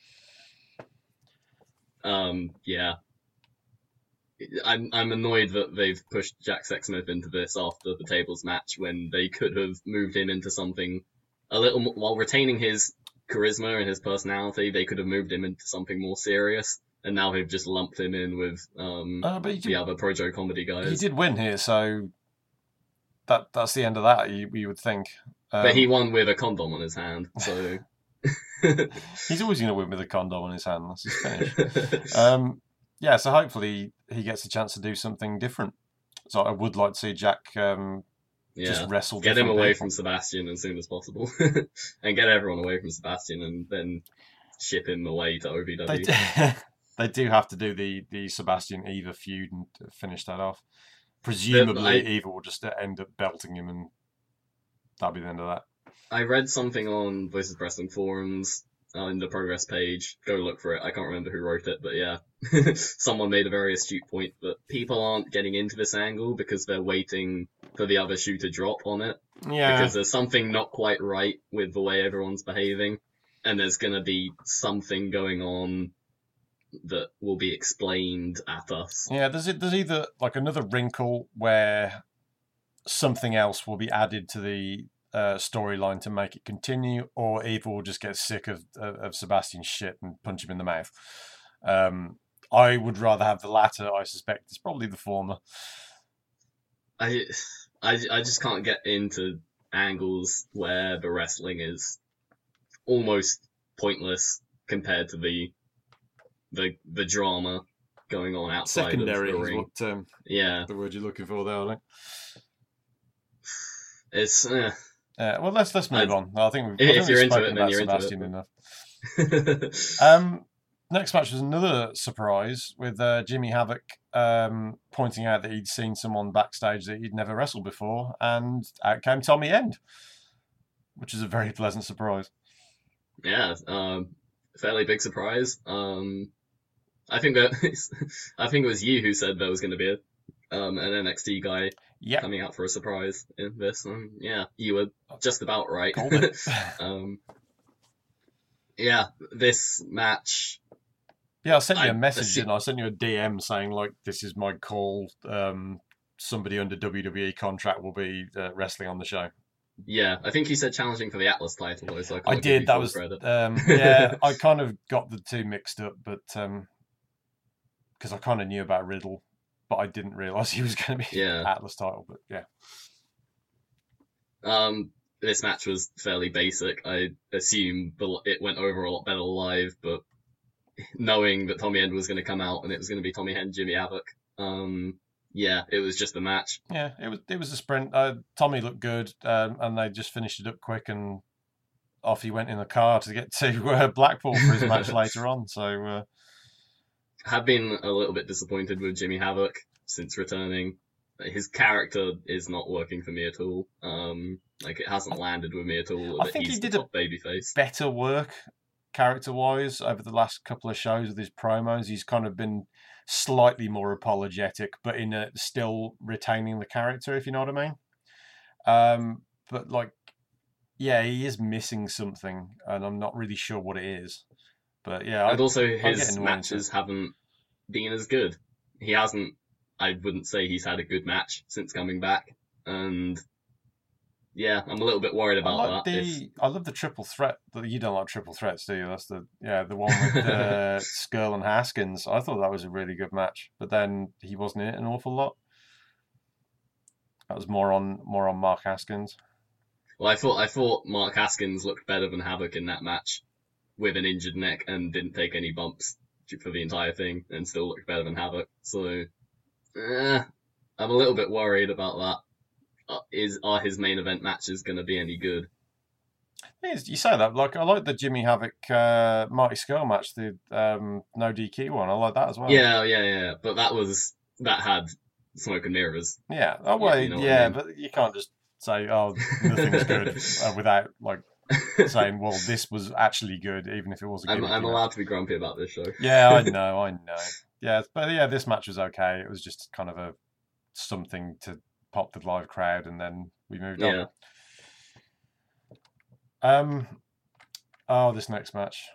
Yeah. I'm annoyed that they've pushed Jack Sexsmith into this after the tables match when they could have moved him into something a little more, while retaining his charisma and his personality. They could have moved him into something more serious, and now they've just lumped him in with the other Projo comedy guys. He did win here, so that's the end of that. You would think, but he won with a condom on his hand, so. He's always going to win with a condom on his hand. That's his finish. Yeah, so hopefully he gets a chance to do something different. So I would like to see Jack just wrestle. Get him away from Sebastian as soon as possible, and get everyone away from Sebastian, and then ship him away to OVW. They do have to do the Sebastian Eva feud and finish that off. Presumably, Eva will just end up belting him, and that'll be the end of that. I read something on Voices of Wrestling forums in the progress page. Go look for it. I can't remember who wrote it, but yeah. Someone made a very astute point that people aren't getting into this angle because they're waiting for the other shoe to drop on it. Yeah. Because there's something not quite right with the way everyone's behaving, and there's going to be something going on that will be explained at us. Yeah, there's either like another wrinkle where something else will be added to the storyline to make it continue, or Eva will just get sick of Sebastian's shit and punch him in the mouth. I would rather have the latter. I suspect it's probably the former. I just can't get into angles where the wrestling is almost pointless compared to the drama going on outside secondary of the ring. Is what, the word you're looking for there, I think. It's well, let's move on. I think if you're into it, then you're Sebastian into it. enough. Next match was another surprise with Jimmy Havoc pointing out that he'd seen someone backstage that he'd never wrestled before, and out came Tommy End, which is a very pleasant surprise. Yeah, fairly big surprise. I think it was you who said there was going to be an NXT guy coming out for a surprise in this. Yeah, you were just about right. Yeah, this match. Yeah, I sent you a message, didn't I? I sent you a DM saying, like, this is my call. Somebody under WWE contract will be wrestling on the show. Yeah, I think you said challenging for the Atlas title, though, so I did. That was yeah. I kind of got the two mixed up, but because I kind of knew about Riddle, but I didn't realize he was going to be Atlas title. But yeah. This match was fairly basic. I assume it went over a lot better live, but knowing that Tommy End was going to come out and it was going to be Tommy End, Jimmy Havoc, it was just a match. Yeah, it was a sprint. Tommy looked good, and they just finished it up quick, and off he went in the car to get to Blackpool for his match later on. So, have been a little bit disappointed with Jimmy Havoc since returning. His character is not working for me at all. Like, it hasn't landed with me at all. I think he did a babyface. Better work character-wise over the last couple of shows with his promos. He's kind of been slightly more apologetic, but in still retaining the character, if you know what I mean. But like, yeah, he is missing something, and I'm not really sure what it is. But yeah, and also his matches haven't been as good. He hasn't. I wouldn't say he's had a good match since coming back, and yeah, I'm a little bit worried about that. I love the triple threat. You don't like triple threats, do you? That's the one with Skrull and Haskins. I thought that was a really good match, but then he wasn't in it an awful lot. That was more on Mark Haskins. Well, I thought Mark Haskins looked better than Havoc in that match with an injured neck and didn't take any bumps for the entire thing and still looked better than Havoc. So, I'm a little bit worried about that. Are his main event matches going to be any good? You say that, like, I like the Jimmy Havoc Marty Scurll match, the no DQ one. I like that as well. Yeah. But that had smoke and mirrors. Yeah. Oh well, You know what I mean? But you can't just say, "Oh, nothing's good," without like saying, "Well, this was actually good," even if it was a good. I'm allowed to be grumpy about this show. Yeah, I know. Yeah, but yeah, this match was okay. It was just kind of something to pop the live crowd, and then we moved on. This next match.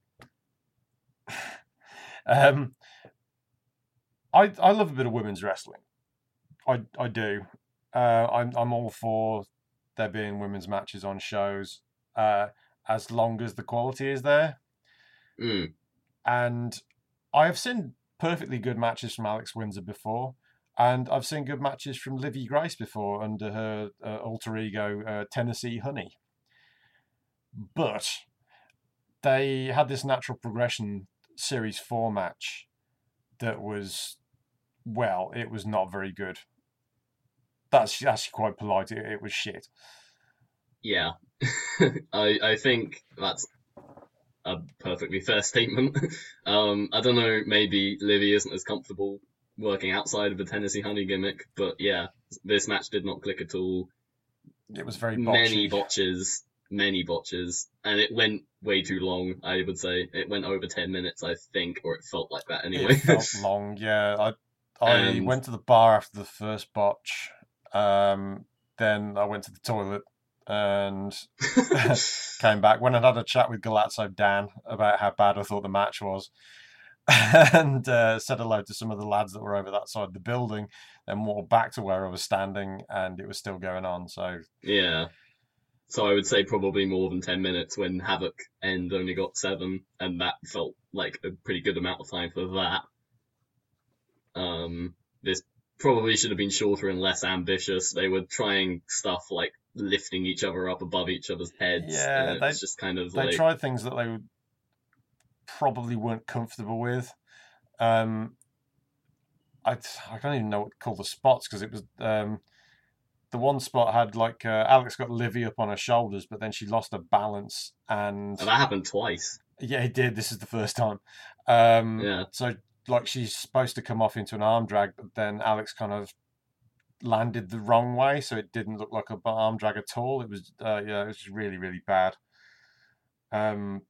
I love a bit of women's wrestling. I do. I'm all for there being women's matches on shows, as long as the quality is there. Mm. And I have seen perfectly good matches from Alex Windsor before, and I've seen good matches from Livy Grace before under her alter ego Tennessee Honey. But they had this natural progression Series 4 match that was, well, it was not very good. That's actually quite polite. It was shit. Yeah. I think that's a perfectly fair statement. I don't know, maybe Livy isn't as comfortable working outside of the Tennessee Honey gimmick, but yeah, this match did not click at all. It was very botchy. Many botches, and it went way too long, I would say. It went over 10 minutes, I think, or it felt like that anyway. It felt long, yeah. I went to the bar after the first botch, then I went to the toilet and came back. When I'd had a chat with Galazzo Dan about how bad I thought the match was, and said hello to some of the lads that were over that side of the building, then walked back to where I was standing, and it was still going on, so... Yeah. So I would say probably more than 10 minutes when Havoc End only got 7, and that felt like a pretty good amount of time for that. This probably should have been shorter and less ambitious. They were trying stuff like lifting each other up above each other's heads. Yeah, it's just kind of they tried things that they probably weren't comfortable with. I don't even know what to call the spots, because it was... the one spot had like Alex got Livy up on her shoulders, but then she lost her balance, and that happened twice. Yeah, it did. This is the first time. Yeah. So like she's supposed to come off into an arm drag, but then Alex kind of landed the wrong way, so it didn't look like an arm drag at all. It was it was really, really bad. And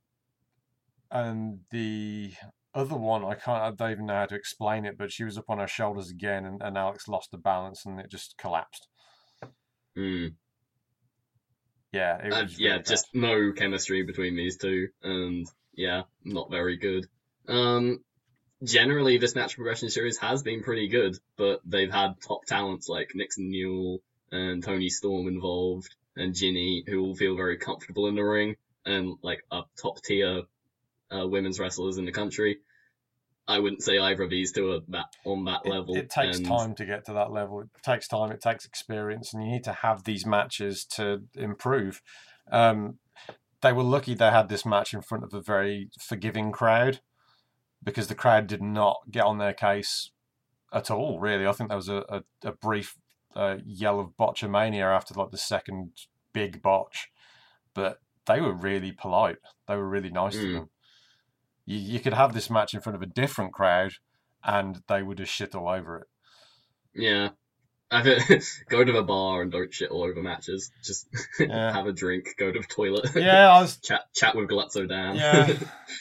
the other one, I don't even know how to explain it, but she was up on her shoulders again, and Alex lost the balance, and it just collapsed. Mm. Yeah, it was really bad. Just no chemistry between these two, and yeah, not very good. Generally, this match progression series has been pretty good, but they've had top talents like Nixon Newell and Tony Storm involved, and Ginny, who all feel very comfortable in the ring, and like a top tier women's wrestlers in the country. I wouldn't say either of these two are on that level. It takes time to get to that level. It takes time, it takes experience, and you need to have these matches to improve. They were lucky they had this match in front of a very forgiving crowd, because the crowd did not get on their case at all, really. I think there was a brief yell of botchamania after like the second big botch, but they were really polite. They were really nice to them. You could have this match in front of a different crowd, and they would just shit all over it. Yeah. Go to the bar and don't shit all over matches. Just have a drink, go to the toilet. Yeah, chat with Galazzo Dan. Yeah.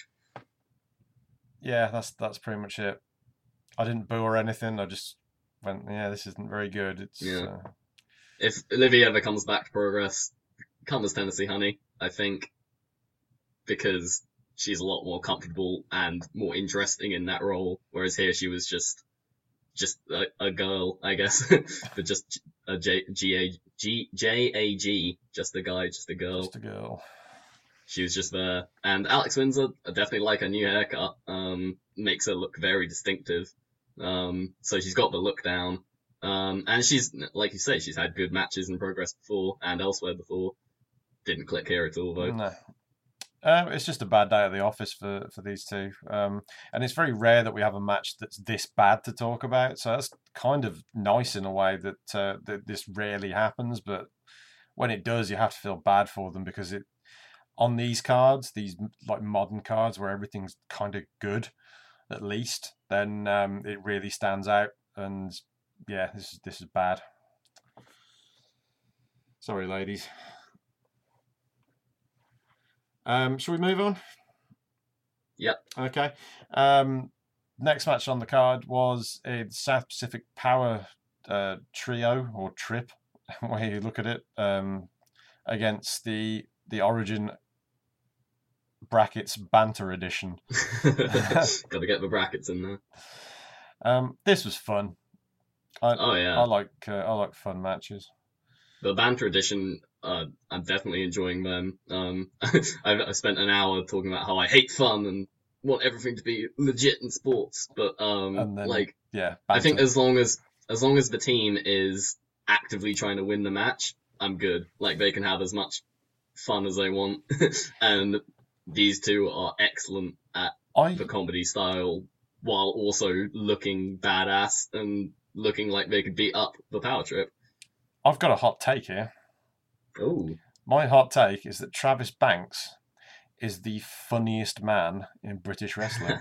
Yeah, that's pretty much it. I didn't boo or anything. I just went, yeah, this isn't very good. If Livy ever comes back to Progress, come as Tennessee Honey, I think, because she's a lot more comfortable and more interesting in that role, whereas here she was just a girl, I guess, but just a JAG, just a guy, just a girl. Just a girl. She was just there. And Alex Windsor, I definitely like her new haircut. Makes her look very distinctive. So she's got the look down. And she's, like you say, she's had good matches in Progress before and elsewhere before. Didn't click here at all, though. No. It's just a bad day at the office for these two. And it's very rare that we have a match that's this bad to talk about. So that's kind of nice in a way that this rarely happens. But when it does, you have to feel bad for them because on these cards, these like modern cards where everything's kind of good, at least, then it really stands out. And yeah, this is bad. Sorry, ladies. Shall we move on? Yep. Okay. Next match on the card was a South Pacific Power Trio or Trip, where you look at it, against the Origin brackets Banter Edition. Gotta get the brackets in there. This was fun. I like fun matches. The Banter Edition, I'm definitely enjoying them. I've spent an hour talking about how I hate fun and want everything to be legit in sports, but I think as long as the team is actively trying to win the match, I'm good. Like, they can have as much fun as they want, and these two are excellent at the comedy style while also looking badass and looking like they could beat up the Power Trip. I've got a hot take here. Oh. My hot take is that Travis Banks is the funniest man in British wrestling.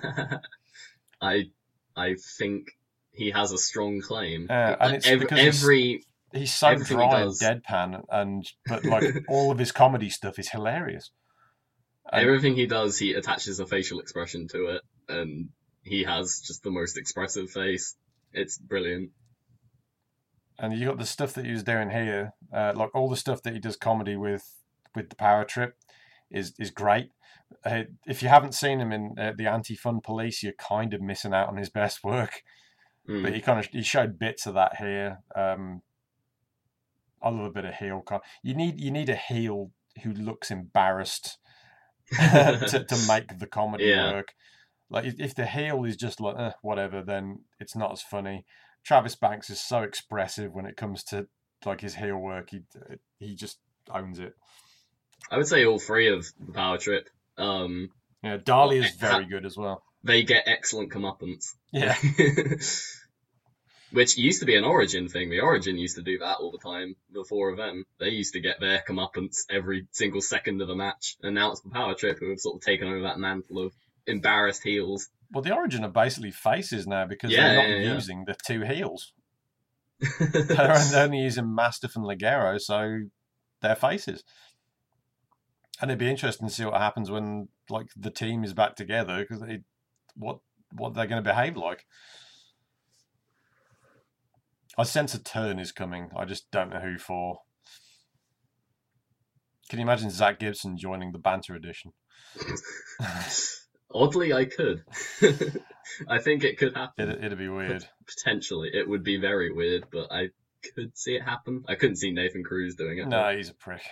I think he has a strong claim. And it's because he's so dry and deadpan, but like all of his comedy stuff is hilarious. Everything he does, he attaches a facial expression to it, and he has just the most expressive face. It's brilliant. And you got the stuff that he was doing here, like all the stuff that he does comedy with the Power Trip is great. If you haven't seen him in the Anti-Fun Police, you're kind of missing out on his best work. But he showed bits of that here. I love a bit of heel. You need a heel who looks embarrassed to make the comedy work. Like if the heel is just like whatever, then it's not as funny. Travis Banks is so expressive when it comes to like his heel work. He just owns it. I would say all three of the Power Trip. Dahlia is very good as well. They get excellent comeuppance. Yeah. Which used to be an Origin thing. The Origin used to do that all the time. The four of them, they used to get their comeuppance every single second of the match. And now it's the Power Trip who have sort of taken over that mantle of embarrassed heels. Well, the Origin are basically faces now because they're not using the two heels. They're only using Mastiff and Ligero, so they're faces. And it'd be interesting to see what happens when like the team is back together because what they're going to behave like. I sense a turn is coming. I just don't know who for. Can you imagine Zach Gibson joining the Banter Edition? Oddly, I could. I think it could happen. It'd be weird. Potentially. It would be very weird, but I could see it happen. I couldn't see Nathan Cruz doing it. No, he's a prick.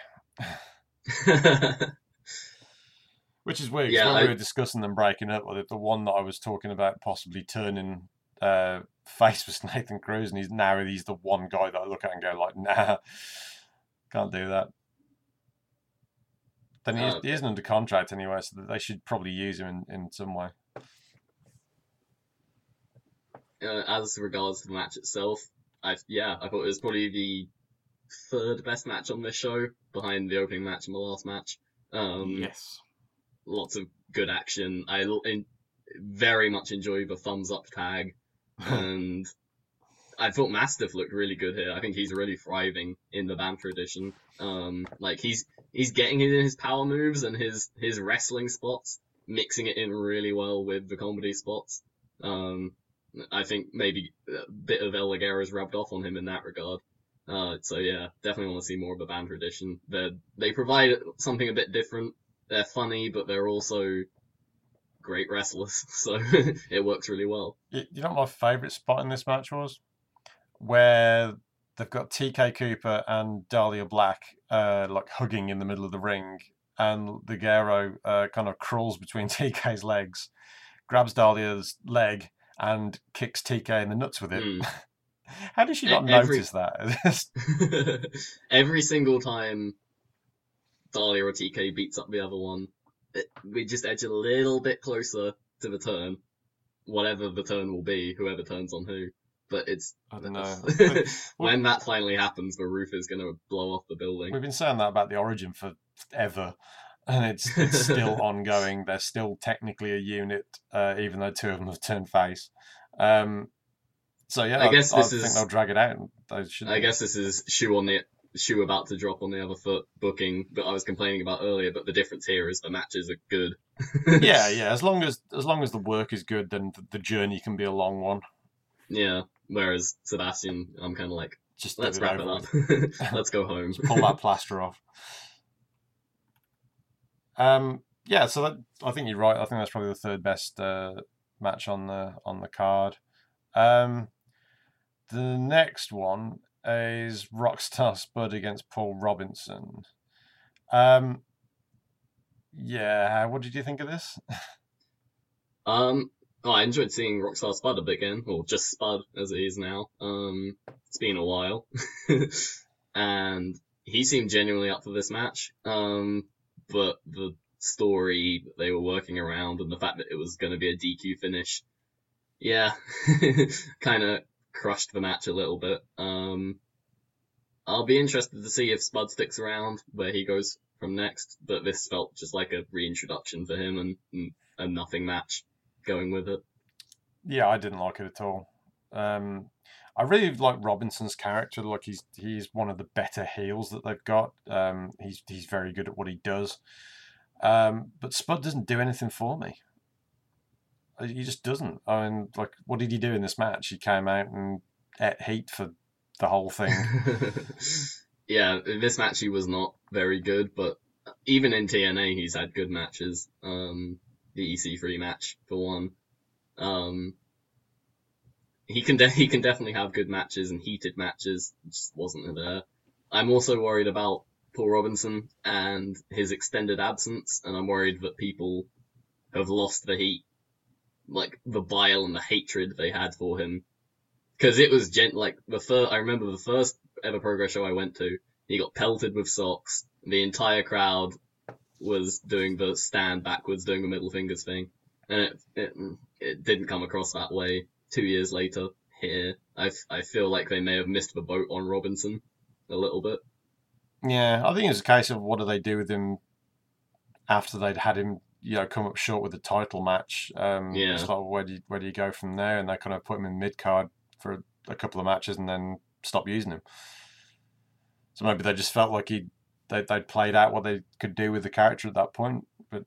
Which is weird, because when we were discussing them breaking up, the one that I was talking about possibly turning face was Nathan Cruz, and he's the one guy that I look at and go like, nah, can't do that. Then he isn't under contract anyway, so they should probably use him in some way. As regards to the match itself, I thought it was probably the third best match on this show, behind the opening match and the last match. Yes. Lots of good action. I very much enjoy the thumbs up tag, and I thought Mastiff looked really good here. I think he's really thriving in the Banter Edition. Like he's getting in his power moves and his wrestling spots, mixing it in really well with the comedy spots. I think maybe a bit of El Ligera's rubbed off on him in that regard. So yeah, definitely want to see more of the Banter Edition. They provide something a bit different. They're funny, but they're also great wrestlers, so it works really well. You know what my favourite spot in this match was? Where they've got TK Cooper and Dahlia Black like hugging in the middle of the ring, and Ligero kind of crawls between TK's legs, grabs Dahlia's leg, and kicks TK in the nuts with it. Mm. How did she not notice that? Every single time Dahlia or TK beats up the other one, we just edge a little bit closer to the turn, whatever the turn will be, whoever turns on who. But it's, I don't know. when that finally happens, the roof is going to blow off the building. We've been saying that about the Origin forever, and it's still ongoing. They're still technically a unit, even though two of them have turned face. So yeah, I think they'll drag it out. I guess this is shoe about to drop on the other foot booking that I was complaining about earlier. But the difference here is the matches are good. yeah. As long as the work is good, then the journey can be a long one. Yeah. Whereas Sebastian, I'm kind of like, just let's wrap it up. Let's go home. Just pull that plaster off. Yeah. So I think you're right. I think that's probably the third best match on the card. The next one is Rockstar Spud against Paul Robinson. Yeah, what did you think of this? I enjoyed seeing Rockstar Spud a bit again, or just Spud as it is now. It's been a while, and he seemed genuinely up for this match. But the story that they were working around and the fact that it was going to be a DQ finish, yeah, kind of crushed the match a little bit. I'll be interested to see if Spud sticks around, where he goes from next, but this felt just like a reintroduction for him and a nothing match going with it. Yeah, I didn't like it at all. I really like Robinson's character. Like he's one of the better heels that they've got. He's very good at what he does. But Spud doesn't do anything for me. He just doesn't. I mean, like, what did he do in this match? He came out and ate heat for the whole thing. Yeah, in this match he was not very good, but even in TNA he's had good matches. The EC3 match, for one. He can definitely have good matches and heated matches. It just wasn't there. I'm also worried about Paul Robinson and his extended absence, and I'm worried that people have lost the heat, like the bile and the hatred they had for him. Because it was I remember the first ever Progress show I went to, he got pelted with socks. The entire crowd was doing the stand backwards, doing the middle fingers thing. And it didn't come across that way 2 years later here. I feel like they may have missed the boat on Robinson a little bit. Yeah, I think it's a case of what do they do with him after they'd had him, come up short with the title match. It's like, where do you go from there? And they kind of put him in mid card for a couple of matches and then stop using him. So maybe they just felt like they'd played out what they could do with the character at that point. But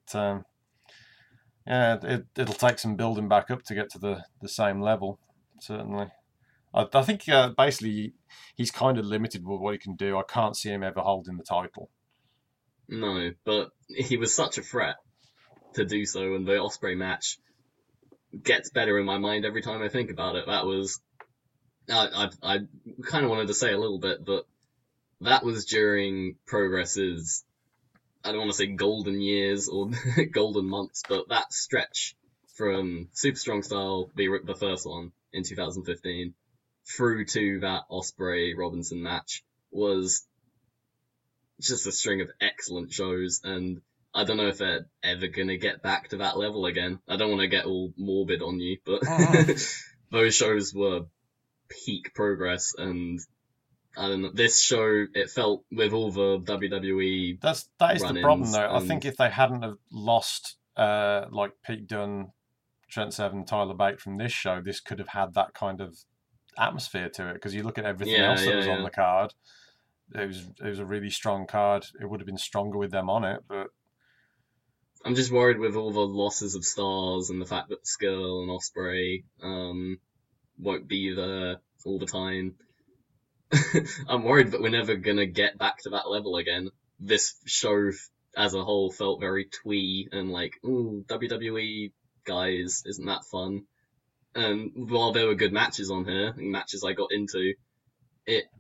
it'll take some building back up to get to the same level, certainly. I think basically he's kind of limited with what he can do. I can't see him ever holding the title. No, but he was such a threat to do so, and the Ospreay match gets better in my mind every time I think about it. That was... I kind of wanted to say a little bit, but that was during Progress's, I don't want to say golden years or golden months, but that stretch from Super Strong Style, the first one in 2015, through to that Ospreay Robinson match was just a string of excellent shows, and I don't know if they're ever gonna get back to that level again. I don't want to get all morbid on you, but those shows were peak Progress, and I don't know, this show, it felt with all the WWE that is the problem though. I think if they hadn't have lost like Pete Dunne, Trent Seven, Tyler Bate from this show, this could have had that kind of atmosphere to it, because you look at everything else that was on the card, it was a really strong card. It would have been stronger with them on it, but I'm just worried with all the losses of stars and the fact that Skull and Ospreay won't be there all the time. I'm worried that we're never gonna get back to that level again. This show as a whole felt very twee and like, ooh, WWE guys, isn't that fun? And while there were good matches on here, matches I got into, it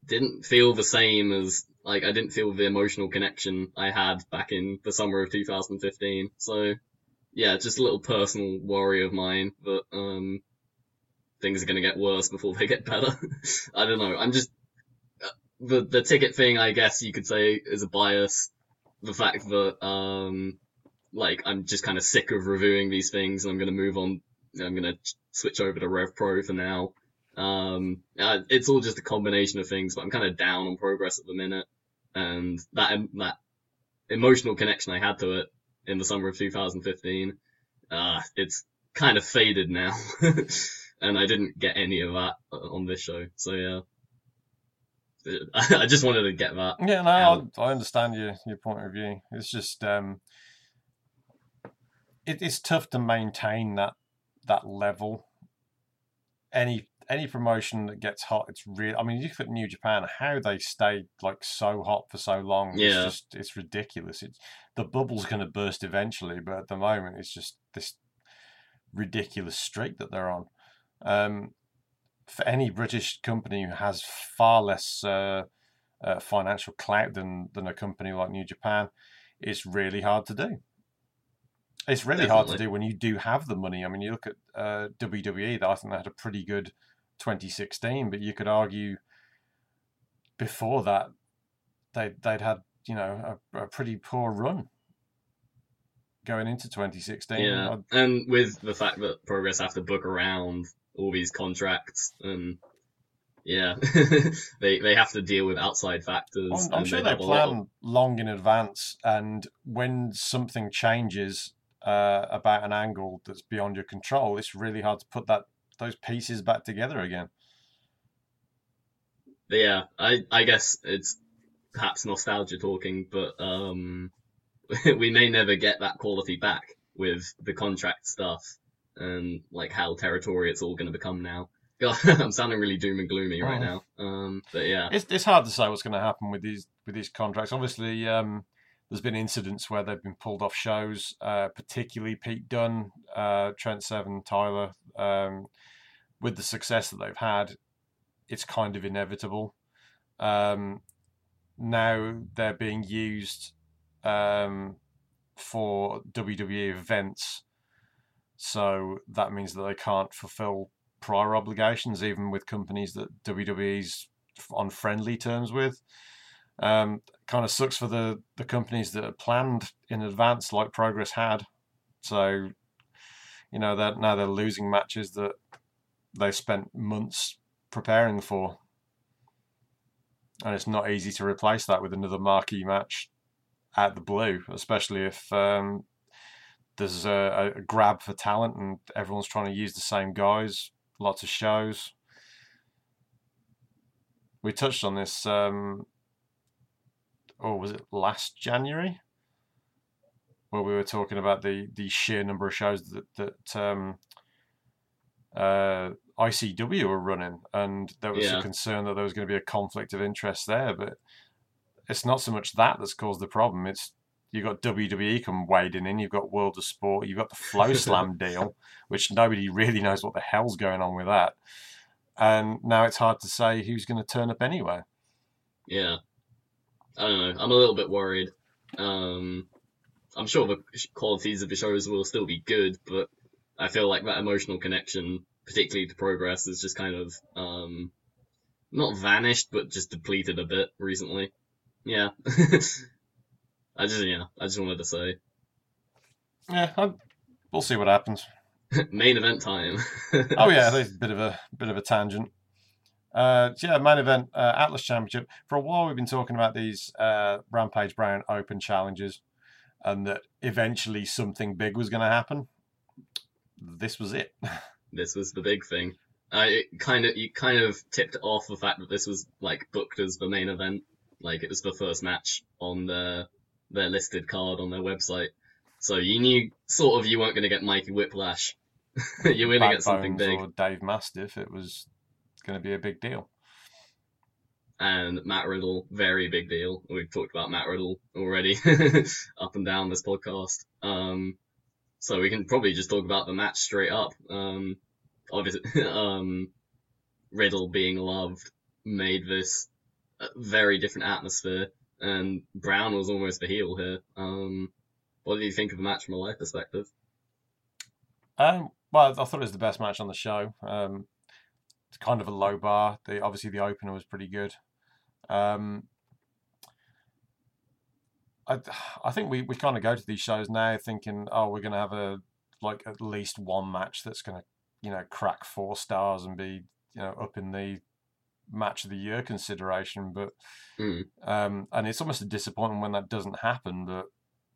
didn't feel the same as, like, I didn't feel the emotional connection I had back in the summer of 2015. So, yeah, just a little personal worry of mine that, things are going to get worse before they get better. I don't know. I'm just, the ticket thing, I guess you could say, is a bias. The fact that, like, I'm just kind of sick of reviewing these things and I'm going to move on. I'm going to switch over to Rev Pro for now. It's all just a combination of things, but I'm kind of down on Progress at the minute. And that emotional connection I had to it in the summer of 2015, it's kind of faded now. And I didn't get any of that on this show. So yeah, I just wanted to get that. Yeah, no, out. I understand your point of view. It's just it's tough to maintain that level. Any promotion that gets hot, it's real. I mean, you look at New Japan, how they stayed like so hot for so long. Yeah. It's ridiculous. The bubble's going to burst eventually, but at the moment, it's just this ridiculous streak that they're on. For any British company who has far less financial clout than a company like New Japan, it's really hard to do. It's really hard to do when you do have the money. I mean, you look at WWE, I think they had a pretty good 2016, but you could argue before that they'd had, you know, a pretty poor run going into 2016. Yeah, and with the fact that Progress have to book around all these contracts, and yeah, they have to deal with outside factors. I'm sure they plan long in advance, and when something changes about an angle that's beyond your control, it's really hard to put those pieces back together again. But yeah, I guess it's perhaps nostalgia talking, but we may never get that quality back with the contract stuff and like how territory it's all going to become now. God, I'm sounding really doom and gloomy right now. But yeah, it's hard to say what's going to happen with these contracts. Obviously, there's been incidents where they've been pulled off shows, particularly Pete Dunne, Trent Seven, Tyler. With the success that they've had, it's kind of inevitable. Now they're being used for WWE events, so that means that they can't fulfill prior obligations, even with companies that WWE's on friendly terms with. Kind of sucks for the companies that are planned in advance, like Progress had. So, you know, now they're losing matches that they spent months preparing for. And it's not easy to replace that with another marquee match out the blue, especially if there's a grab for talent and everyone's trying to use the same guys, lots of shows. We touched on this, was it last January? Where we were talking about the sheer number of shows that ICW were running, and there was a concern that there was going to be a conflict of interest there, but it's not so much that's caused the problem. It's you've got WWE come wading in, you've got World of Sport, you've got the Flow Slam deal, which nobody really knows what the hell's going on with that, and now it's hard to say who's going to turn up anywhere. Yeah, I don't know. I'm a little bit worried. I'm sure the qualities of the shows will still be good, but I feel like that emotional connection, particularly to Progress, is just kind of not vanished, but just depleted a bit recently. Yeah, I just wanted to say. Yeah, we'll see what happens. Main event time. Oh yeah, there's a bit of a tangent. Main event, Atlas Championship. For a while, we've been talking about these Rampage Brown Open challenges, and that eventually something big was going to happen. This was it. This was the big thing. You kind of tipped off the fact that this was like booked as the main event. Like it was the first match on their listed card on their website. So you knew sort of you weren't going to get Mikey Whiplash. You were going to get something big. Or Dave Mastiff. It was going to be a big deal. And Matt Riddle, very big deal. We've talked about Matt Riddle already up and down this podcast. So we can probably just talk about the match straight up. Obviously, Riddle being loved made this a very different atmosphere, and Brown was almost the heel here. What do you think of the match from a live perspective? Well, I thought it was the best match on the show. It's kind of a low bar. Obviously the opener was pretty good. I think we kind of go to these shows now thinking, oh, we're going to have at least one match that's going to, crack 4 stars and be, up in the match of the year consideration. But and it's almost a disappointment when that doesn't happen. But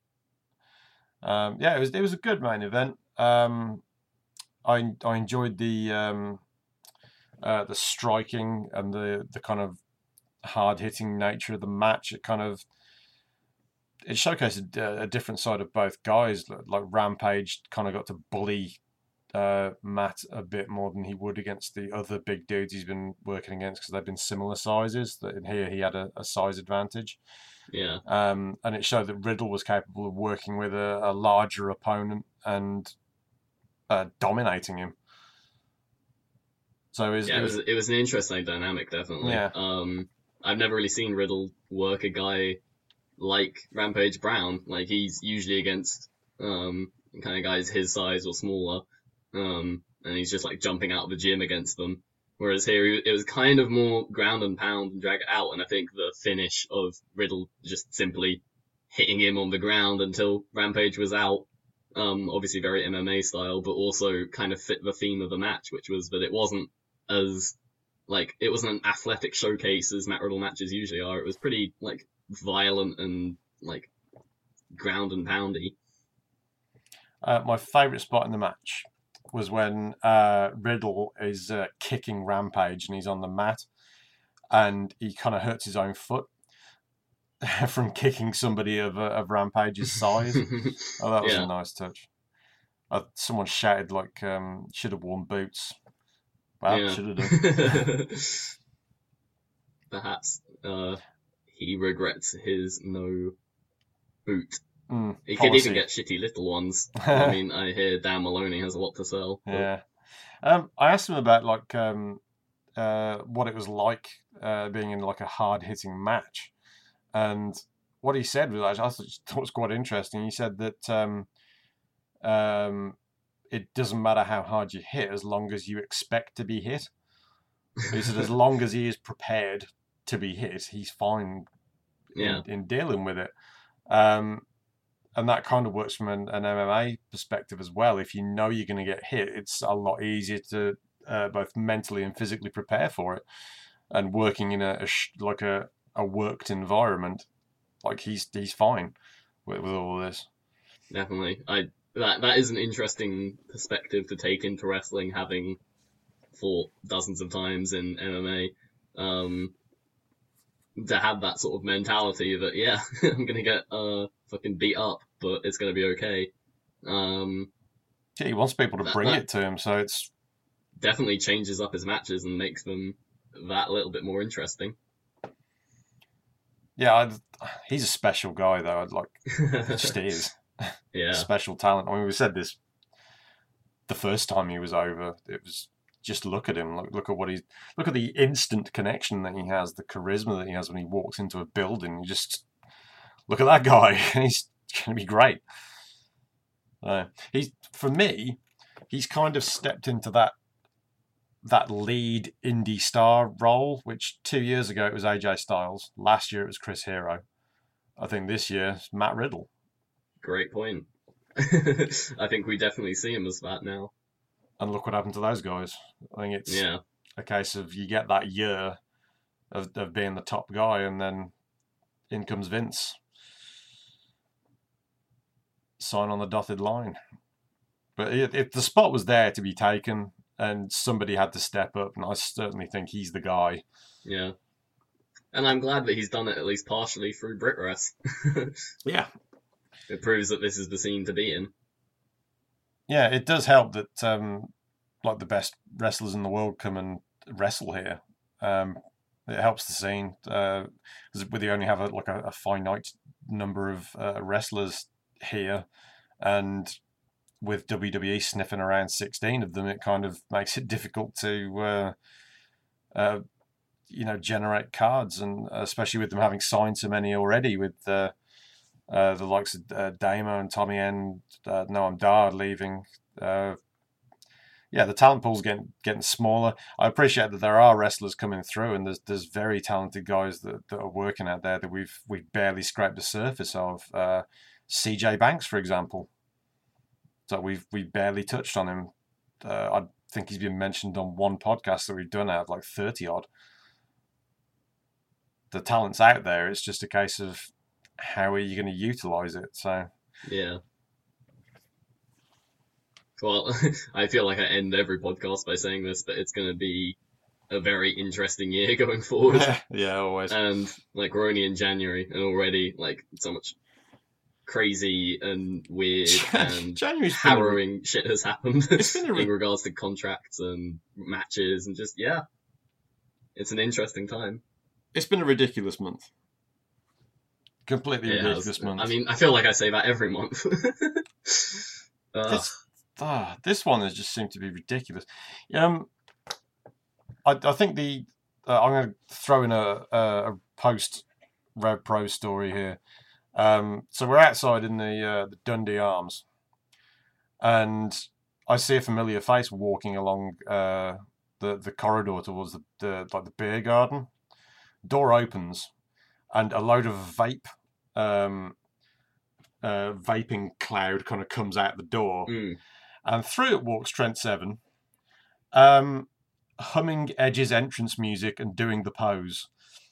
it was a good main event. I enjoyed the striking and the kind of hard hitting nature of the match. It showcased a different side of both guys. Like Rampage kind of got to bully Matt a bit more than he would against the other big dudes he's been working against because they've been similar sizes. In here he had a size advantage. Yeah. And it showed that Riddle was capable of working with a larger opponent and dominating him. So it was an interesting dynamic, definitely. Yeah. I've never really seen Riddle work a guy like Rampage Brown. Like, he's usually against kind of guys his size or smaller, and he's just like jumping out of the gym against them. Whereas here it was kind of more ground and pound and drag it out, and I think the finish of Riddle just simply hitting him on the ground until Rampage was out, obviously very MMA style, but also kind of fit the theme of the match, which was that it wasn't an athletic showcase as Matt Riddle matches usually are. It was pretty violent and ground and poundy. My favourite spot in the match was when Riddle is kicking Rampage and he's on the mat and he kind of hurts his own foot from kicking somebody of Rampage's size. Oh, that was a nice touch. Someone shouted should have worn boots. Well, should have done. Perhaps he regrets his no boot. He policy. could even get shitty little ones. I mean, I hear Dan Maloney has a lot to sell. But... Yeah. I asked him about what it was like being in a hard hitting match, and what he said was I thought it was quite interesting. He said that it doesn't matter how hard you hit as long as you expect to be hit. He said as long as he is prepared to be hit, he's fine in dealing with it. And that kind of works from an MMA perspective as well. If you know you're going to get hit, it's a lot easier to both mentally and physically prepare for it. And working in a worked environment, he's fine with all of this. Definitely, that is an interesting perspective to take into wrestling, having fought dozens of times in MMA. To have that sort of mentality that I'm gonna get fucking beat up, but it's gonna be okay. He wants people to bring it to him, so it's definitely changes up his matches and makes them that little bit more interesting. Yeah, he's a special guy though. He just is. Yeah, special talent. I mean, we said this the first time he was over. It was just look at him. Look at the instant connection that he has, the charisma that he has when he walks into a building. You just look at that guy. He's going to be great. For me, he's kind of stepped into that lead indie star role, which 2 years ago it was AJ Styles. Last year it was Chris Hero. I think this year it's Matt Riddle. Great point. I think we definitely see him as that now. And look what happened to those guys. I think it's a case of you get that year of being the top guy, and then in comes Vince. Sign on the dotted line. But if the spot was there to be taken, and somebody had to step up, and I certainly think he's the guy. Yeah. And I'm glad that he's done it at least partially through BritWres. Yeah. It proves that this is the scene to be in. Yeah, it does help that the best wrestlers in the world come and wrestle here. It helps the scene because we only have a finite number of wrestlers here, and with WWE sniffing around 16 of them, it kind of makes it difficult to generate cards, and especially with them having signed so many already, with the likes of Damo and Tommy End, Noam Dar leaving. The talent pool's getting smaller. I appreciate that there are wrestlers coming through, and there's very talented guys that are working out there that we've barely scraped the surface of. CJ Banks, for example. So we've barely touched on him. I think he's been mentioned on one podcast that we've done out of like 30 odd. The talent's out there. It's just a case of how are you going to utilize it? So yeah. Well, I feel like I end every podcast by saying this, but it's going to be a very interesting year going forward. Yeah, always. And like we're only in January, and already like so much crazy and weird and harrowing shit has happened in regards to contracts and matches and just it's an interesting time. It's been a ridiculous month. Completely ridiculous month. I mean, I feel like I say that every month. This one has just seemed to be ridiculous. I think I'm going to throw in a post Rev Pro story here. So we're outside in the Dundee Arms, and I see a familiar face walking along the corridor towards the beer garden. Door opens, and a load of vaping cloud kind of comes out the door, and through it walks Trent Seven, humming Edge's entrance music and doing the pose.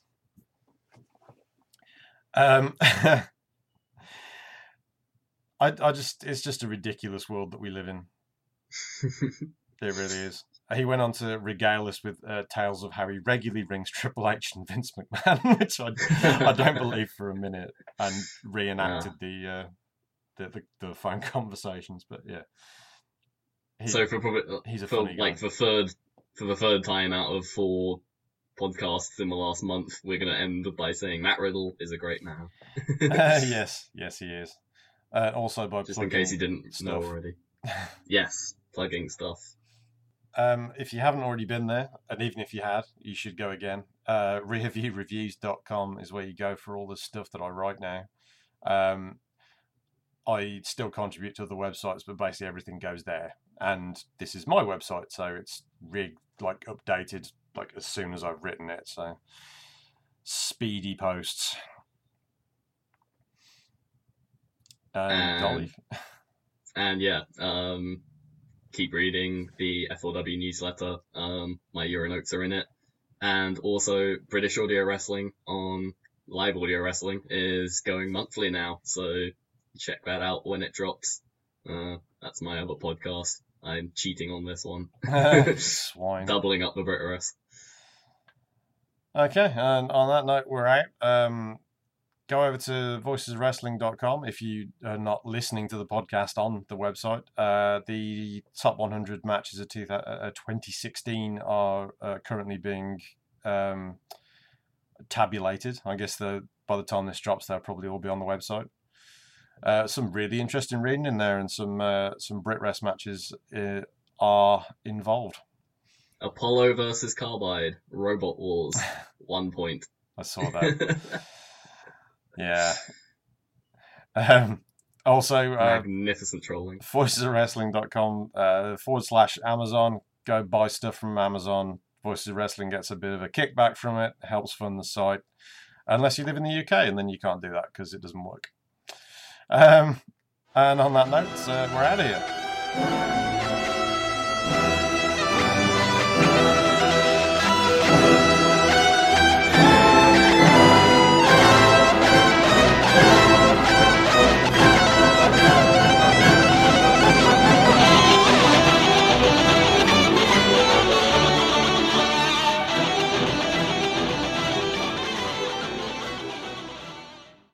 It's just a ridiculous world that we live in. It really is. He went on to regale us with tales of how he regularly rings Triple H and Vince McMahon, which I don't believe for a minute, and reenacted the phone conversations. But yeah. He's a funny guy. For the third time out of 4 podcasts in the last month, we're going to end by saying Matt Riddle is a great man. Yes, he is. Also by just in case you didn't know already. Yes, plugging stuff. If you haven't already been there, and even if you had, you should go again. ReviewReviews.com is where you go for all the stuff that I write now. I still contribute to other websites, but basically everything goes there. And this is my website, so it's updated as soon as I've written it. So speedy posts. Dolly. And keep reading the FLW newsletter. My Euro notes are in it. And also British Audio Wrestling on Live Audio Wrestling is going monthly now, so check that out when it drops. That's my other podcast. I'm cheating on this one. Swine. Doubling up the Brit-Rest. Okay, and on that note, we're out. Go over to voicesofwrestling.com if you are not listening to the podcast on the website. The top 100 matches of 2016 are currently being tabulated. I guess by the time this drops, they'll probably all be on the website. Some really interesting reading in there, and some Brit-Rest matches are involved. Apollo versus Carbide, Robot Wars, 1 point. I saw that. Yeah. Also, magnificent trolling. voicesofwrestling.com /Amazon. Go buy stuff from Amazon. Voices of Wrestling gets a bit of a kickback from it. Helps fund the site. Unless you live in the UK, and then you can't do that because it doesn't work. And on that note, we're out of here.